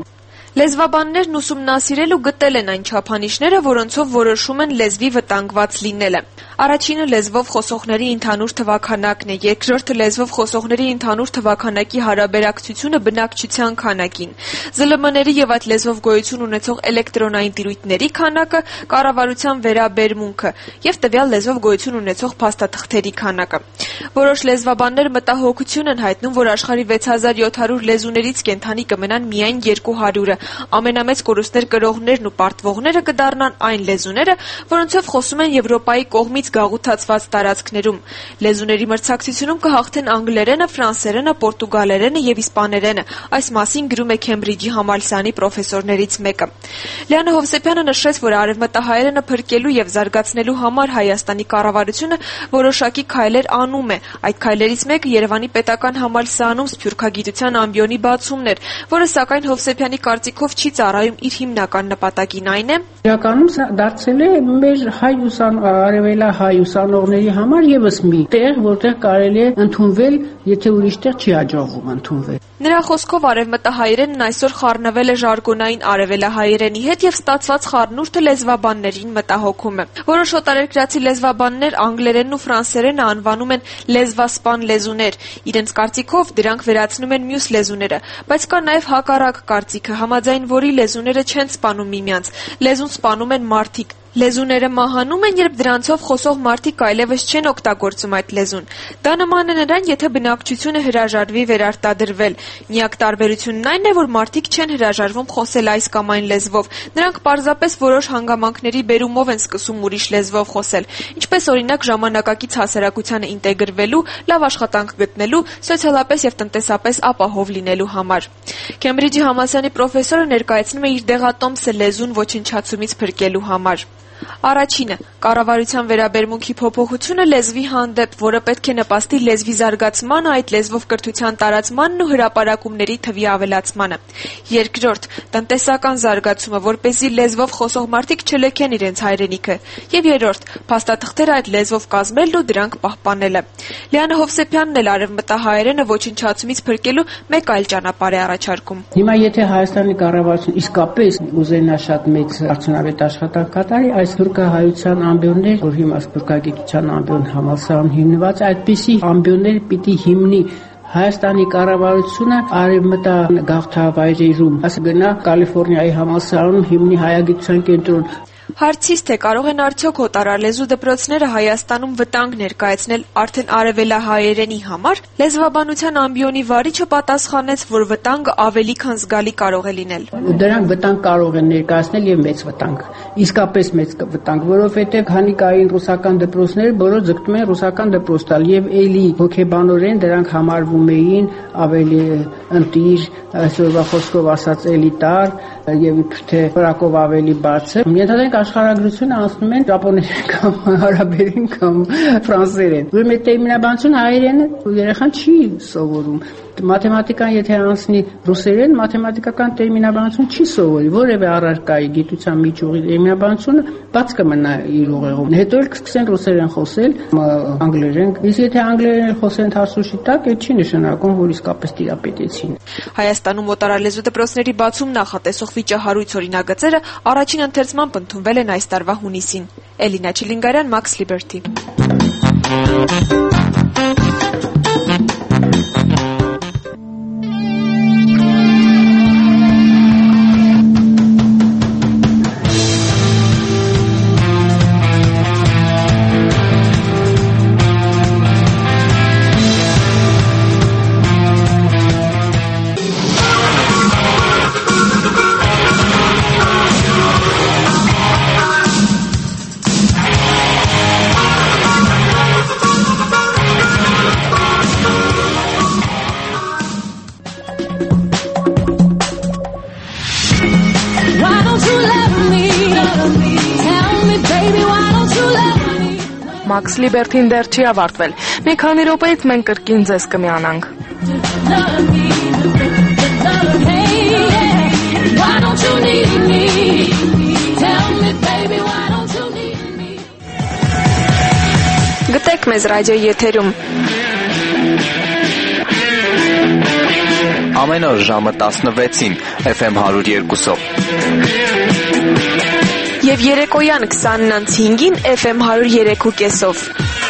Լեզվաբաններն ուսումնասիրել ու գտել են այն չափանիշները, որոնցով որոշում են լեզվի վտանգված լինելը։ Առաջինը լեզվով խոսողների ընդհանուր թվաքանակն է, երկրորդը լեզվով խոսողների ընդհանուր թվաքանակի հարաբերակցությունը բնակչության քանակին, ԶԼՄ-ների եւ այդ լեզվով գոյություն ունեցող էլեկտրոնային տիրույթների քանակը, կառավարության վերաբերմունքը եւ տվյալ լեզվով գոյություն ունեցող փաստաթղթերի քանակը։ Որոշ լեզվաբաններ մտահոգություն են հայտնում, որ աշխարհի վեց հազար յոթ հարյուր լեզուներից կենդանի կմնան միայն երկու հարյուրը, ամենամեծ կորուստներ կրողներն ու պարտվողները կդառնան այն լեզուները, որոնցով խոսում են Եվրոպայի կողմից գաղութացված տարածքներում։ Լեզուների մրցակցությունում կհաղթեն անգլերենը, ֆրանսերենը, պորտուգալերենը եւ իսպաներենը։ Այս մասին գրում է Քեմբրիջի համալսարանի պրոֆեսորներից մեկը։ Լիանա Հովսեփյանը նշեց, որ արևմտահայերենը փրկելու եւ զարգացնելու համար Հայաստանի կառավարությունը որոշակի քայլեր անում է։ Այդ քայլերից մեկը Երևանի պետական համալսարանում սփյուռքագիտության ամբիոնի բացումն էր, որը սակայն Հովսեփյանի կարծիքով չի ծառայում իր հիմնական նպատակին, այն է իրականում սա դարձել է մեր հայ ուսան արևելա հայ ուսանողների համար եւս մի տեղ, որտեղ կարելի է ընդունվել, եթե ուրիշ տեղ չի հաջողվում ընդունվել։ Նրա խոսքով արևմտահայերենն այսօր խառնվել է ժարգոնային արևելահայերենի հետ եւ ստացված խառնուրդը լեզվաբաններին մտահոգում է։ Որոշ օտարերկրացի լեզվաբաններ անգլերենն ու ֆրանսերենը անվանում են լեզվասպան լեզուներ։ Իրենց կարծիքով դրանք վերացնում են մյուս լեզուները, բայց կա նաեւ հակառակ կարծիքը, համաձայն որի լեզուները չեն սպանում միմյանց, լեզուն սպանում են մարդիկ։ Լեզուները մահանում են, երբ դրանցով խոսող մարդիկ այլևս չեն օգտագործում այդ լեզուն։ Դա նման է նրան, եթե բնակչությունը հրաժարվի վերարտադրվել։ Միակ տարբերությունն այն է, որ մարդիկ չեն հրաժարվում խոսել այս կամ այն լեզվով։ Նրանք պարզապես որոշ հանգամանքների բերումով են սկսում ուրիշ լեզվով խոսել, ինչպես օրինակ ժամանակակից հասարակությանը ինտեգրվելու, լավ աշխատանք գտնելու, սոցիալապես եւ տնտեսապես ապահով լինելու համար։ Քեմբրիջի համալսարանի պրոֆեսորը ներկայացնում է իր դեղատոմսը լեզուն ոչնչացումից փրկելու համար։ Առաջինը՝ կառավարության վերաբերմունքի փոփոխությունը լեզվի հանդեպ, որը պետք է նպաստի լեզվի զարգացմանը, այդ լեզվով կրթության տարածմանն ու հրապարակումների թվի ավելացմանը։ Երկրորդ՝ տնտեսական զարգացումը, որպեսզի լեզվով խոսող մարդիկ չլքեն իրենց հայրենիքը։ Եվ երրորդ՝ փաստաթղթերը այդ լեզվով կազմելն ու դրանք պահպանելը։ Լիանա Հովսեփյանն էլ արևմտահայերենը ոչնչացումից փրկելու մեկ այլ ճանապարհ է առաջարկում։ Հիմա եթե Հայաստանի կառավարությունը իսկապես ուզենա շատ մեծ արդյունավետ աշխատանք կատարի, այս սփյուռքահայության ամբիոններ, որ հիմա սփյուռքագիտության ամբիոն համալսարանում հիմնված, այդպիսի ամբիոններ պիտի հիմնի Հայաստանի կառավարությունը արևմտյան գաղթավայրերում, ասա գնա Կալիֆոռնիայի համալսարանում հիմնի հայագիտության կենտրոն։ Հարցից թե կարող են արդյոք օտարալեզու դպրոցները Հայաստանում վտանգ ներկայացնել արդեն արևելահայերենի համար, լեզվաբանության ամբիոնի վարիչը պատասխանեց, որ վտանգը ավելի քան զգալի կարող է լինել։ Դրանք վտանգ կարող են ներկայացնել եւ մեծ վտանգ, իսկապես մեծ վտանգ, որովհետեւ քանի կային ռուսական դպրոցներ, որոնք ձգտում են ռուսական դպրոց տալ եւ էլի հոգեբանորեն դրանք համարվում էին ավելի ընտիր, այսօրվա խոսքով ասած էլիտար եւ իբր թե ֆրակով ավելի բարձր։ Ենթադրենք աշխարհագրությունը անցնում են ճապոներեն կամ արաբերեն կամ ֆրանսերեն։ Ուրեմն այդ տերմինաբանությունը հայերեն երեխան չի սովորում։ Մաթեմատիկան եթե անցնի ռուսերեն, մաթեմատիկական տերմինաբանություն չի սովորի, որևէ առարկայի գիտության միջուղի տերմինաբանությունը բաց կմնա իր ուղեղում։ Հետո էլ կսկսեն ռուսերեն խոսել, անգլերեն։ Իսկ եթե անգլերեն խոսեն թարսուշի տակ, այդ չի նշանակում, որ իսկապես տիրապետեցին։ Հայաստանում օտարալեզու դպրոցների բացում նախատեսող վիճահարույց օրինագծերը առաջին ընթերցմամբ ընդունվել են այս տարվա հունիսին։ Էլինա Չիլինգարյան, Max Liberty։ Max Liberty-ն դեռ չի ավարտվել։ Մի քանի րոպեից մենք կրկին ձեզ կմիանանք։ Գտեք մեզ ռադիոյի եթերում։ Ամեն օր ժամը տասնվեցին Էֆ Էմ հարյուր երկուսով։ Եվ երեկոյան քսանն անց հինգին Էֆ Էմ հարյուր երեք ու կեսով։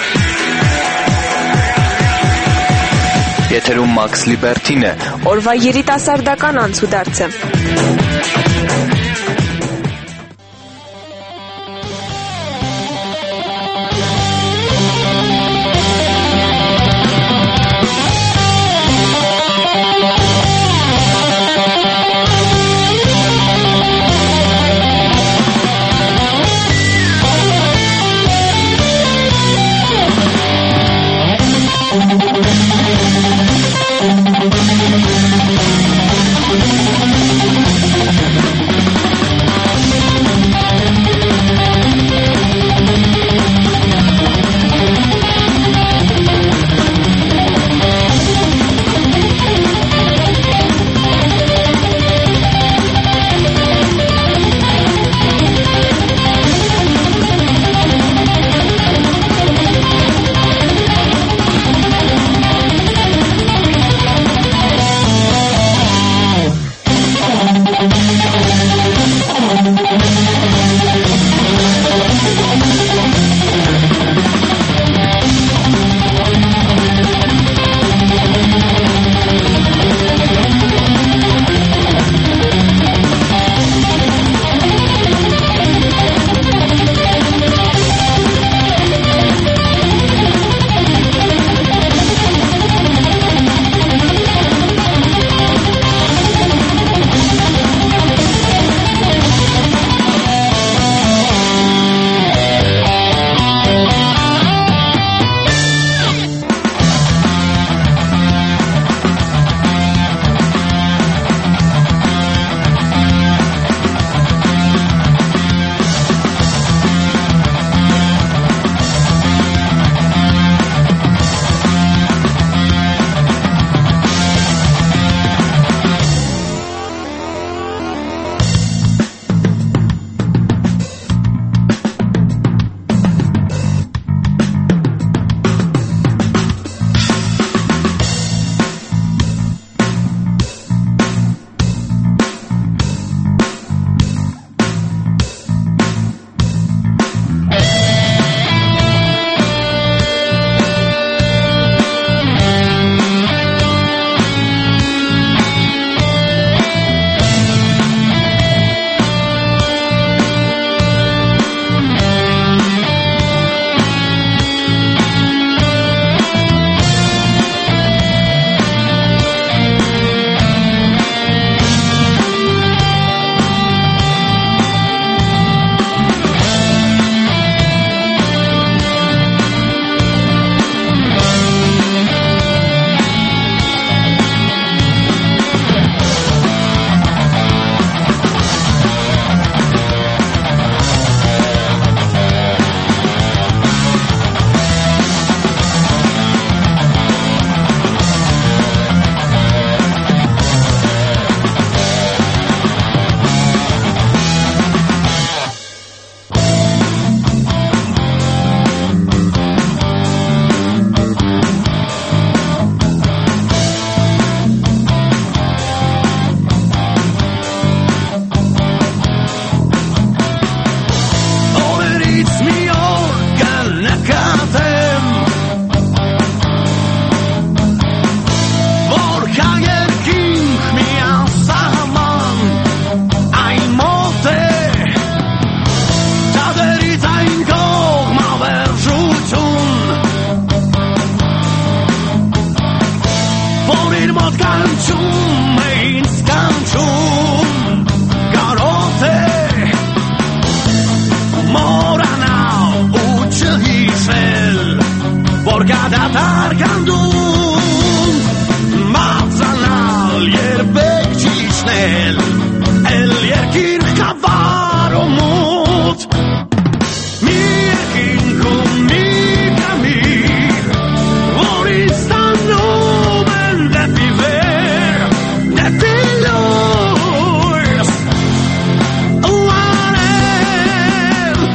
Եթերում Մաքս Լիբերթին է, օրվա երիտասարդական անցուդարձը։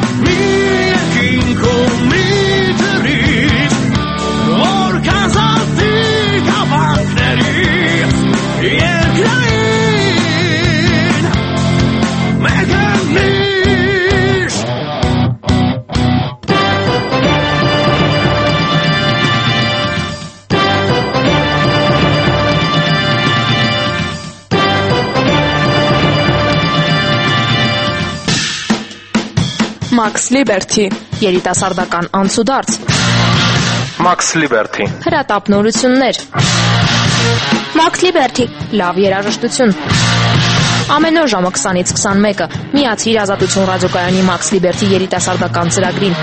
Casa Max Liberty երիտասարդական անցուդարձ Max Liberty հրատապ նորություններ Max Liberty լավ երաժշտություն ամեն օր ժամը քսանից քսանմեկը միացիր Ազատություն ռադիոկայանի Max Liberty երիտասարդական ծրագրին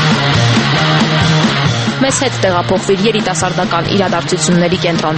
մեզ հետ տեղափոխվիր երիտասարդական իրադարձությունների կենտրոն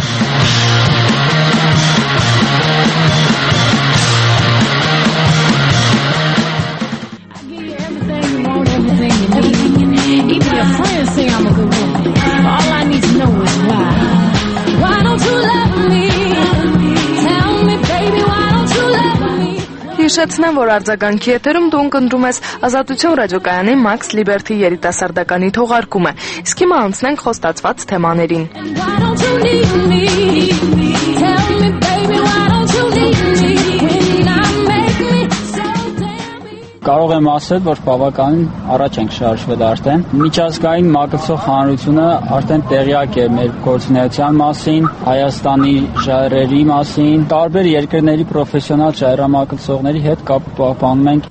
Even your friends say I'm a good woman. All I need to know is why. Why don't you love me? Tell me, baby, why don't you love me? Հիշեցնեմ, որ արձագանքի եթերում դու ընկնդրում ես Ազատություն ռադիոկայանի Max Liberty երիտասարդականի թողարկումը։ Իսկ հիմա անցնենք խոստացված թեմաներին։ Why don't you need me? Tell me, baby, why don't you need me? When I make me so Կարող եմ ասել, որ բավականին առաջ ենք շարժվել արդեն։ Միջազգային մագլցող հանրությունը արդեն տեղյակ է մեր գործունեության մասին, Հայաստանի ժայռերի մասին, տարբեր երկրների պրոֆեսիոնալ ժայռամագլցողների հետ կապ պահպանում ենք։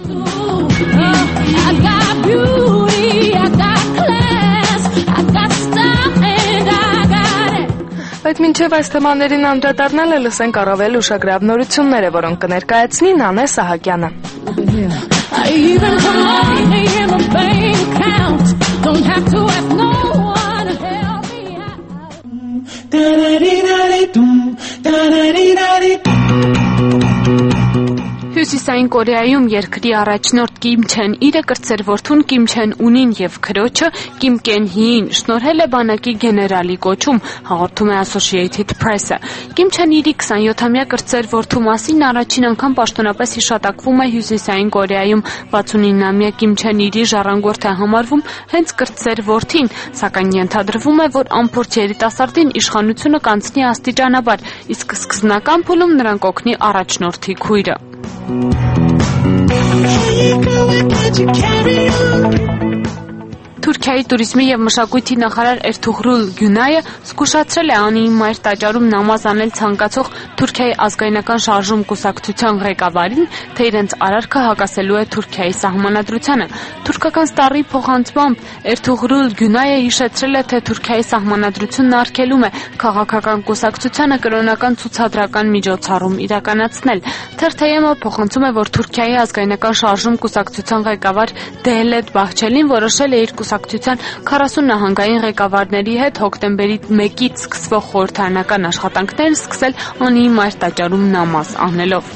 I got beauty, I got class, I got style and I got it. Բայց մինչև այս թեմաներին անդրադառնալը լսենք առավել ուշագրավ նորությունները, որոնք կներկայացնի Նանե Սահակյանը։ I even come on in my bank account. Don't have to ask no one to help me out. Da-da-dee-da-dee-doom, da-da-dee-da-dee. Հյուսիսային Կորեայում երկրի առաջնորդ Կիմ Չեն Իրը կրտսեր որդուն Կիմ Չեն Ունին եւ քրոջը Կիմ Կեն Հիին շնորհել է բանակի գեներալի կոչում, հաղորդում է Associated Press-ը։ Կիմ Չեն Իրի քսանյոթամյա կրտսեր որդու մասին առաջին անգամ պաշտոնապես հիշատակվում է Հյուսիսային Կորեայում, վաթսունինամյա Կիմ Չեն Իրի ժառանգորդ է համարվում հենց կրտսեր որդին, սակայն ենթադրվում է, որ անփորձ երիտասարդին իշխանությունը կանցնի աստիճանաբար, իսկ սկզբնական փուլում նրան կօգնի առաջնորդի քույրը։ Թուրքիայի туриզմի եւ մշակույթի նախարար Էրթուղրուլ Գյունայը զգուշացրել է Անիի մայր տաճարում նամազ անել ցանկացող Թուրքիայի ազգայնական շարժում կուսակցության ղեկավարին, թե իրենց արարքը հակասելու է Թուրքիայի սահմանադրությանը։ Թուրքական ստառի փոխանցմամբ Էրթուղրուլ Գյունայը հիշեցրել է, թե Թուրքիայի սահմանադրությունն արգելում է քաղաքական կուսակցությանը կրոնական ցուցադրական միջոցառում իրականացնել։ Թերթեյեմը փոխանցում է, որ Թուրքիայի ազգայնական շարժում կուսակցության ղեկավար Դեհլետ Բահչելին որոշել է իր կուսակցության քառասուն նահանգային ղեկավարների հետ հոկտեմբերի մեկից սկսվող խորհրդարանական աշխատանքներն սկսել Անիի մայր տաճարում նամազ անելով։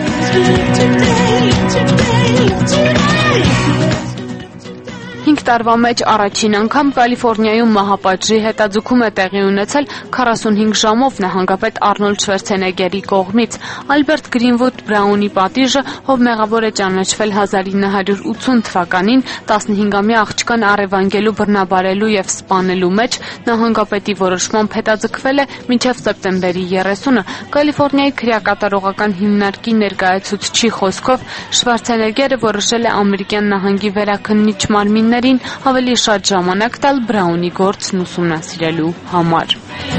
Հինգ տարվա մեջ առաջին անգամ Կալիֆոռնիայում մահապատժի հետաձգում է տեղի ունեցել քառասունհինգ ժամով նահանգապետ Արնոլդ Շվարցենեգերի կողմից։ Ալբերտ Գրինվուդ Բրաունի պատիժը, ով մեղավոր է ճանաչվել հազար ինը հարյուր ութսուն թվականին տասնհինգամյա աղջկան առևանգելու, բռնաբարելու եւ սպանելու մեջ, նահանգապետի որոշմամբ հետաձգվել է մինչև սեպտեմբերի երեսունը։ Կալիֆոռնիայի քրեակատարողական հիմնարկի ներկայացուցչի խոսքով Շվարցենեգերը որոշել է ամերիկյան նահանգի վերաքննիչ մարմիններ ավելի շատ ժամանակ տալ Բրաունի գործն ուսումնասիրելու համար։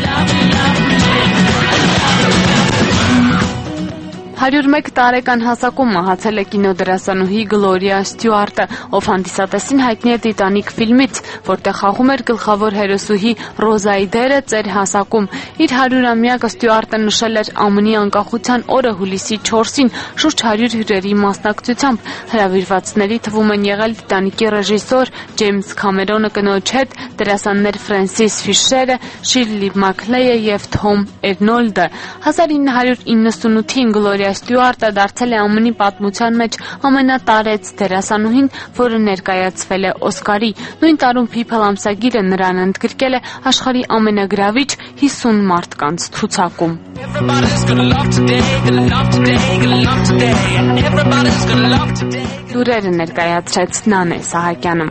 հարյուր մեկ տարեկան հասակում մահացել է կինոդերասանուհի Գլորիա Ստյուարտը, ով հանդիսատեսին հայտնի է Տիտանիկ ֆիլմից, որտեղ խաղում էր գլխավոր հերոսուհի Ռոզայի դերը ծեր հասակում։ Իր հարյուրամյակը Ստյուարտը նշել էր ԱՄՆ-ի անկախության օրը հուլիսի չորսին շուրջ հարյուր հյուրերի մասնակցությամբ։ Հրավիրվածների թվում են եղել Տիտանիկի ռեժիսոր Ջեյմս Քամերոնը կնոջ հետ, դերասաններ Ֆրենսիս Ֆիշերը, Շիրլի Մաքլեյը եւ Թոմ Էրնոլդը։ հազար ինը հարյուր իննսունութին Գլորիա Ստյուարտը դարձել է ԱՄՆ-ի պատմության մեջ ամենատարեց դերասանուհին, որը ներկայացվել է Օսկարի։ Նույն տարում People ամսագիրը նրան ընդգրկել է աշխարհի ամենագրավիչ հիսուն մարդկանց ցուցակում։ Լուրերը ներկայացրեց Նանե Սահակյանը։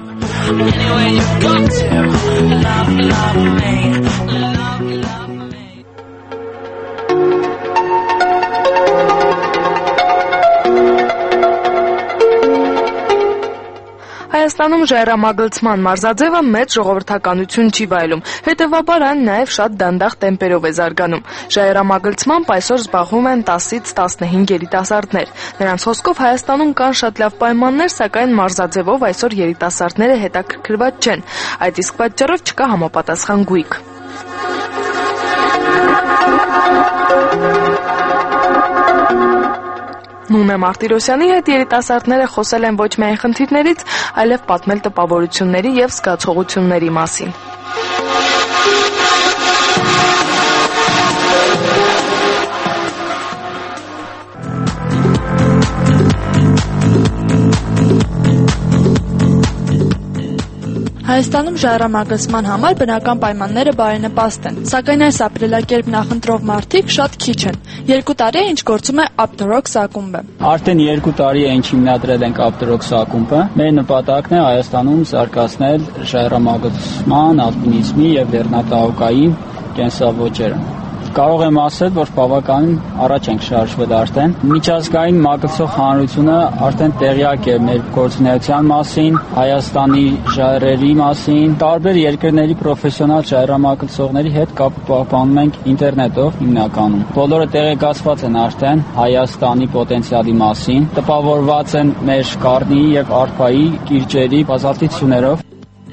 Հայաստանում ժայռամագլցման մարզաձևը մեծ ժողովրդականություն չի վայելում, հետևաբար այն նաև շատ դանդաղ տեմպերով է զարգանում։ Ժայռամագլցմամբ այսօր զբաղվում են տասից տասնհինգ երիտասարդներ։ Նրանց խոսքով Հայաստանում կան շատ լավ պայմաններ, սակայն մարզաձևով այսօր երիտասարդները հետաքրքրված չեն։ Այդ իսկ պատճառով չկա համապատասխան գույք։ Նունե Մարտիրոսյանի հետ երիտասարդները խոսել են ոչ միայն խնդիրներից, այլև պատմել տպավորությունների և զգացողությունների մասին։ Հայաստանում ժայռամագլցման համար բնական պայմանները բարենպաստ են, սակայն այս ապրելակերպ նախընտրող մարդիկ շատ քիչ են։ Երկու տարի է ինչ գործում է Up the Rocks ակումբը։ Արդեն երկու տարի է ինչ հիմնադրել ենք Up the Rocks ակումբը։ Մեր նպատակն է Հայաստանում զարգացնել ժայռամագլցման, ալպինիզմի եւ լեռնատաղուկային կենսավոճերը։ Կարող եմ ասել, որ բավականին առաջ ենք շարժվել արդեն։ Միջազգային մագլցող հանրությունը արդեն տեղյակ է մեր գործունեության մասին, Հայաստանի ժայռերի մասին, տարբեր երկրների պրոֆեսիոնալ ժայռամագլցողների հետ կապ պահպանում ենք ինտերնետով հիմնականում։ Բոլորը տեղեկացված են արդեն Հայաստանի պոտենցիալի մասին, տպավորված են մեր կառնի եւ արփայի կիրճերի բազալտություններով։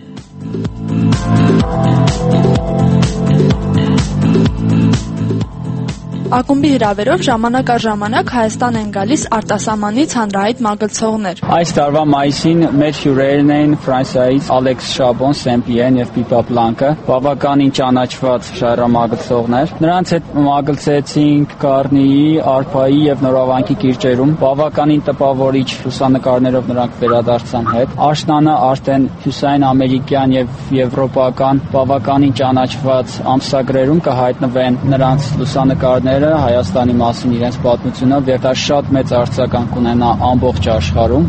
Ակումբի հրավերով ժամանակ առ ժամանակ Հայաստան են գալիս արտասահմանից հանրահայտ մագլցողներ։ Այս տարվա մայիսին մեր հյուրերն էին Ֆրանսիայից Ալեքս Շաբոն, Սեմպիեն եւ Պիպա Պլանկը, բավականին ճանաչված ժայռամագլցողներ։ Նրանց հետ մագլցեցինք Կառնիի, Արփայի եւ Նորավանքի կիրճերում։ Բավականին տպավորիչ լուսանկարներով նրանք վերադարձան հետ։ Աշնանը արդեն հյուսային ամերիկյան եւ եվրոպական բավականին ճանաչված ամսագրերում կհայտնվեն նրանց լուսանկարները Հայաստանի մասին իրենց պատմությունով եւ դա շատ մեծ արձագանք կունենա ամբողջ աշխարհում։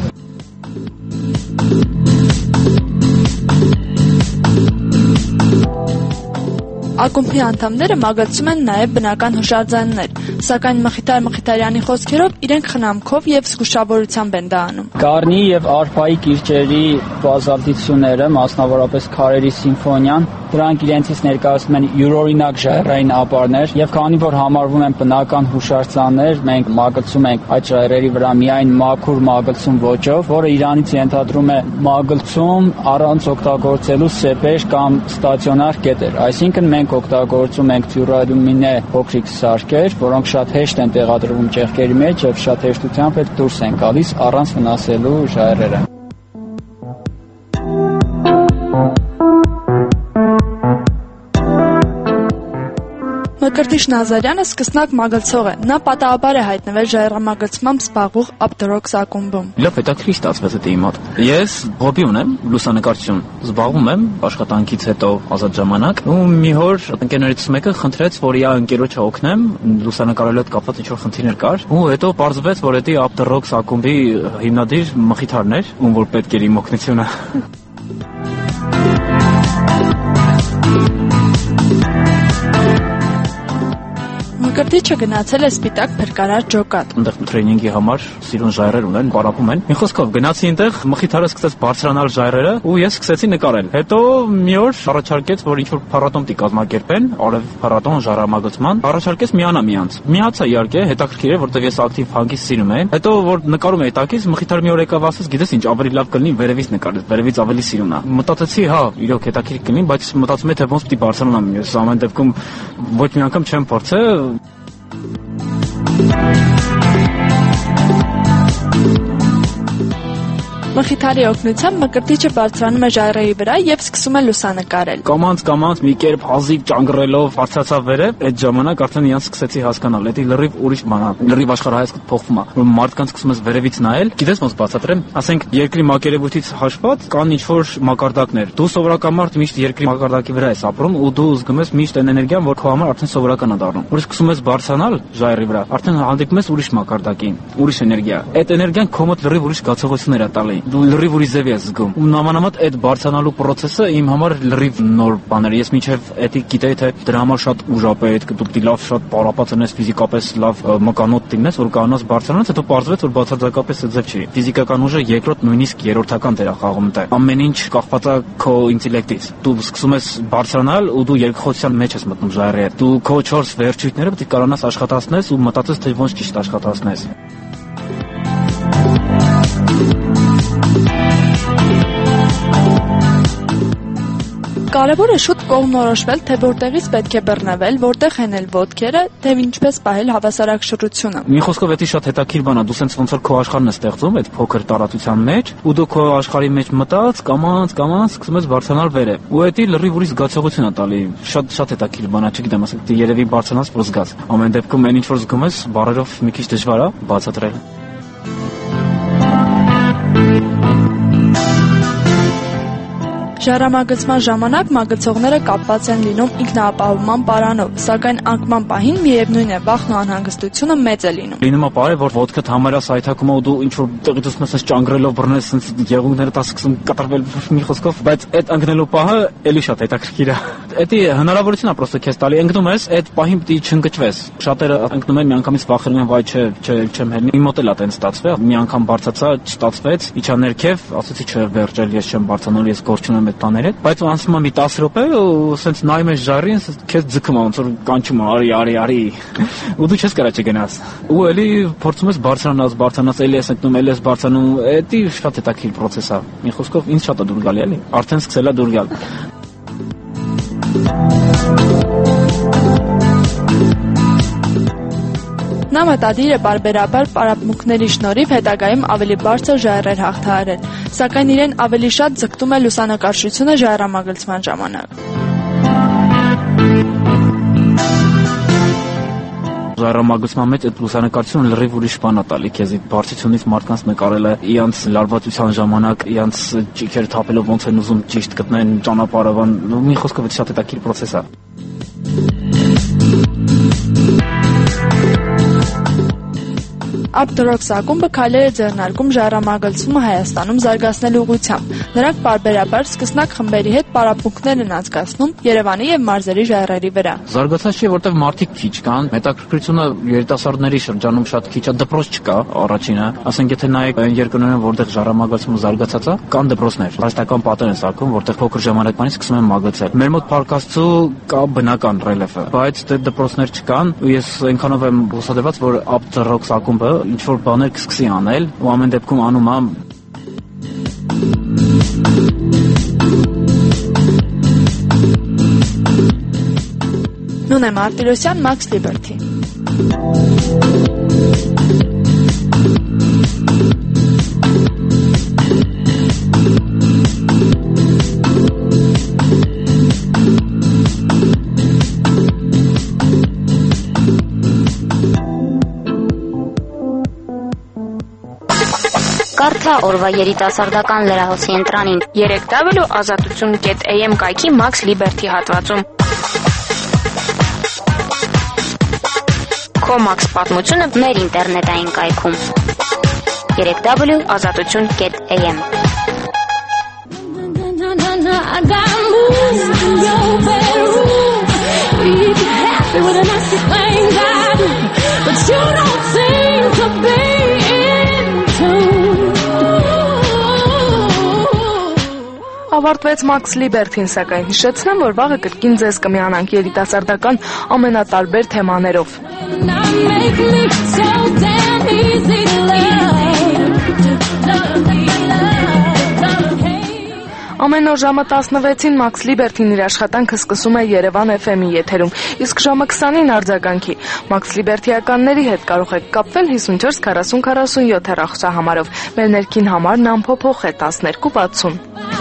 Ակումբի անդամները մագլցում են նաև բնական հուշարձաններ, սակայն Մխիթար Մխիթարյանի խոսքերով իրենք խնամքով եւ զգուշավորությամբ են դա անում։ Կառնի եւ Արփայի կիրճերի բազալտությունները, մասնավորապես քարերի սիմֆոնիան, դրանք իրենցից ներկայացնում են յուրօրինակ ժայռային ապարներ եւ քանի որ համարվում են բնական հուշարձաններ, մենք մագլցում ենք այդ ժայռերի վրա միայն մաքուր մագլցում ոճով, որը իրանից ենթադրում է մագլցում առանց օգտագործելու սեպեր կամ ստացիոնար կետեր, այսինքն մենք օգտագործում ենք դյուրալումինե փոքրիկ սարքեր, որոնք շատ հեշտ են տեղադրվում ճեղքերի մեջ եւ շատ հեշտությամբ էլ դուրս են գալիս առանց վնասելու ժայռերը։ Մկրտիչ Նազարյանը սկսնակ մագլցող է։ Նա պատահաբար է հայտնվել ժայռամագլցմամբ զբաղվող Up the Rocks ակումբում։ Լավ հետաքրքիր ստացվեց դա իմ մոտ։ Ես հոբի ունեմ, լուսանկարչություն զբաղվում եմ աշխատանքից հետո ազատ ժամանակ։ Ու մի օր ընկերներից մեկը խնդրեց, որ իա ընկերոջը օգնեմ, լուսանկարելու հետ կապված ինչ-որ խնդիրներ կար։ Ու հետո պարզվեց, որ դա Up the Rocks ակումբի հիմնադիր Մխիթարն էր, ում որ պետք էր իմ օգնությունը։ Մկրտիչը գնացել է Սպիտակ Փրկարար ջոկատ։ Այնտեղ տրեյնինգի համար սիրուն ժայռեր ունեն, պարապում են։ Մի խոսքով գնացի այնտեղ, Մխիթարը սկսեց բարձրանալ ժայռերը ու ես սկսեցի նկարել։ Հետո մի օր առաջարկեց, որ ինչ-որ փառատոն տի կազմակերպեն, արև փառատոն ժայռամագլցման, առաջարկեց միանամ իրանց։ Միացա իհարկե, հետաքրքիր է, որտեղ ես ակտիվ հանգիստ սիրում եմ։ Հետո որ նկարում էի տակից, Մխիթարը մի օր եկավ ասեց, գիտես ինչ, ավելի լավ կլինի վերևից նկարել, վերևից ավելի սիրուն է։ Մտածեցի, հա, իրոք հետաքրքիր կլինի, բայց մտածում եմ թե ոնց պիտի բարձրանամ։ Ես ամեն դեպքում ոչ մի անգամ չեմ փորձել։ Մխիթարի օգնությամբ մկրտիչը բարձրանում է ժայռերի վրա եւ սկսում է լուսանկարել։ Կամանց-կամանց մի կերպ հազիվ ճանգռելով բարձրացավ վերև, այդ ժամանակ արդեն իրանց սկսեցի հասկանալ, դա լրիվ ուրիշ բան է, լրիվ աշխարհայացքը փոխվում է, որ մարդկանց սկսում ես վերևից նայել, գիտես ոնց բացատրեմ, ասենք երկրի մակերևույթից հաշված կան ինչ-որ մակարդակներ։ Դու սովորական մարդ միշտ երկրի մակարդակի վրա ես ապրում ու դու զգում ես միշտ այն էներգիան, որ քո համար արդեն սովորական է դառնում։ Որ սկսում ես բարձրանալ ժայռի վրա, արդեն հանդիպում ես ուրիշ մակարդակին, ուրիշ էներգիա։ Այդ էներգիան քո մոտ լրիվ ուրիշ զգացողություններ է տալի։ դու լրիվ ուրիշ ձև ես զգում։ Ու նամանավանդ այդ բարձրանալու process-ը իմ համար լրիվ նոր բան էր։ Ես մինչև էդի գիտեի թե դրա համար շատ ուժ է պետք, դու պետք է լավ շատ պարապած ունես, ֆիզիկապես լավ մկանոտ դիմես, որ կանոնս բարձրանաս, հետո պարզվեց, որ բացարձակապես այդ ձև չի։ Ֆիզիկական ուժը երկրորդ նույնիսկ երրորդական դեր է խաղում դա։ Ամեն ինչ կախված է քո ինտելեկտից։ Դու սկսում ես բարձրանալ ու դու երկխոսության մեջ ես մտնում ժայռի հետ։ Դու քո չորս վերջույթները պետք է կարողանաս աշխատացնես ու մտածես թե ոնց ճիշտ աշխատացնես։ Կարևորը շուտ կողմնորոշվել, թե որտեղից պետք է բռնվել, որտեղ հենել ոտքերը, թե ինչպես պահել հավասարակշռությունը։ Մի խոսքով էդի շատ հետաքրքիր բան է, դու սենց ոնց որ քո աշխարհն ես ստեղծում այդ փոքր տարածության մեջ, ու դու քո աշխարհի մեջ մտած, կամած, կամած սկսում ես բարձրանալ վերև։ Ու էդի լրիվ ուրիշ զգացողություն է տալի։ Շատ շատ հետաքրքիր բան է, չգիտեմ, ասենք դե երևի բարձրանաս, որ զգաս։ Ամեն դեպքում այն ինչ որ զգում ես, բառերով մի քիչ դժվար է բացատրել։ Ժայռամագծման ժամանակ մագծողները կապված են լինում ինքնաապահովման պարանով, սակայն անկման պահին միևնույն է վախն ու անհանգստությունը մեծ է լինում։ Լինում է բարի, որ ոտքդ համարյա սայթակում է ու դու ինչ որ տեղից ուսնես ես ճանգրելով բռնես, sense եղունգները տա սկսում կտրվել մի խոսքով, բայց այդ ընկնելու պահը էլի շատ հետաքրքիր է։ Էդի հնարավորություն է պրոստը քեզ տալի, ընկնում ես, այդ պահին պետք է չընկճվես։ Շատերը ընկնում են միանգամից վախենում են, վայ չէ, չէ, չեմ հելնի։ Իմ մոտ էլ է տենց ստացվել, մի անգամ բարձացա, չստացվեց, իջա ներքև, ասացի չէ, վերջել, ես չեմ բարձրանալու, ես գործ չունեմ այդ տաներ հետ, բայց անցնում է մի տասը րոպե ու սենց նայում ես ժայռին, քեզ ձգում է, ոնց որ կանչում է, արի, արի, արի։ Ու դու չես կարա չգնաս։ Ու էլի փորձում ես բարձրանալ, բարձրանալ, էլի ես ընկնում, էլի ես բարձրանում, էդի շատ հետաքրքիր process է։ Մի խոսքով ինձ շատ է դուր գալի, էլի։ Արդեն սկսել է դուր գալ։ Նա մտադիր է բարբերաբար պարապմունքների շնորհիվ հետագայում ավելի բարձր ժայռեր հաղթահարել, սակայն իրեն ավելի շատ ձգտում է լուսանկարչությունը ժայռամագլցման ժամանակ։ Ժայռամագլցման մեջ այդ լուսանկարչությունը լրիվ ուրիշ բան է տալի քեզ, բարձրությունից մարդկանց նկարել է իրանց լարվածության ժամանակ, իրանց ճիքերը թափելով ոնց են ուզում ճիշտ գտնեն ճանապարհը, մի խոսքով դա շատ հետաքրքիր process է։ Art-Rocks ակումբը քայլեր է ձեռնարկում ժայռամագլցումը Հայաստանում զարգացնելու ուղղությամբ։ Նրանք բարբերաբար սկսնակ խմբերի հետ պարապմունքներ են անցկացնում Երևանի եւ մարզերի ժայռերի վրա։ Զարգացած չի, որտեղ մարդիկ քիչ կան, հետաքրքրությունը երիտասարդների շրջանում շատ քիչ է, դպրոց չկա առաջինը, ասենք եթե նայեք այն երկրներում, որտեղ ժայռամագլցումը զարգացած է, կան դպրոցներ, ռազմական պատեր են սարքում, որտեղ փոքր ժամանակից սկսում են մագլցել։ Մեր մոտ Փարքաստու կա բնական ռելիեֆը, բայց դե դպրոցներ չկան, ու ես այնքանով եմ հուսադրված, որ Art-Rocks ակումբը ինչ որ բաներ կսկսի անել ու ամեն դեպքում անում է Նունե Մարտիրոսյան, Max Liberty։ Կարդա օրվա երիտասարդական լրահոսի ընտրանին երեք w ազատություն կետ a m կայքի Max Liberty հատվածում։ Քո Max պատմությունը մեր ինտերնետային կայքում երեք w ազատություն կետ a m I got moves in your bedroom. You be happy with the nasty things I do, but you don't seem to be in tune. Ավարտվեց Max Liberty-ն, սակայն հիշեցնեմ, որ վաղը կրկին ձեզ կմիանանք երիտասարդական ամենատարբեր թեմաներով։ Ամեն օր ժամը տասնվեցին Max Liberty-ն իր աշխատանքը սկսում է Երևան F M-ի եթերում, իսկ ժամը քսանին արձագանքի։ Max Liberty-ականների հետ կարող եք կապվել հիսունչորս քառասուն քառասունյոթ հեռախոսահամարով։ Մեր ներքին համարն անփոփոխ է տասներկու վաթսուն։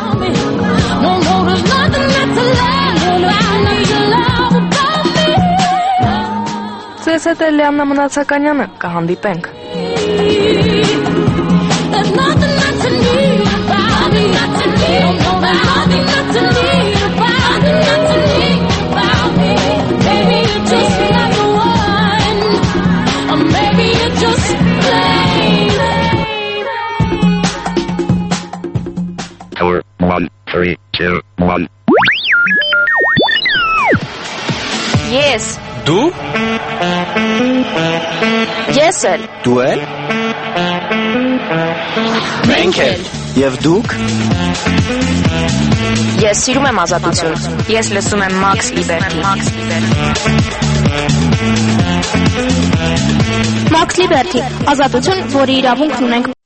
Ձեզ հետ է Լիաննա Մնացականյանը, կհանդիպենք։ There's nothing left to need, nothing left to need, nothing left to need, nothing left to need about me. Maybe you're just another one, or maybe you're just plain. three, two, one. Ես Դու Ես էլ Դու էլ Մենք էլ Եվ դուք Ես սիրում եմ ազատություն Ես լսում եմ Max Liberty Max Liberty ազատություն, որի իրավունքն ունենք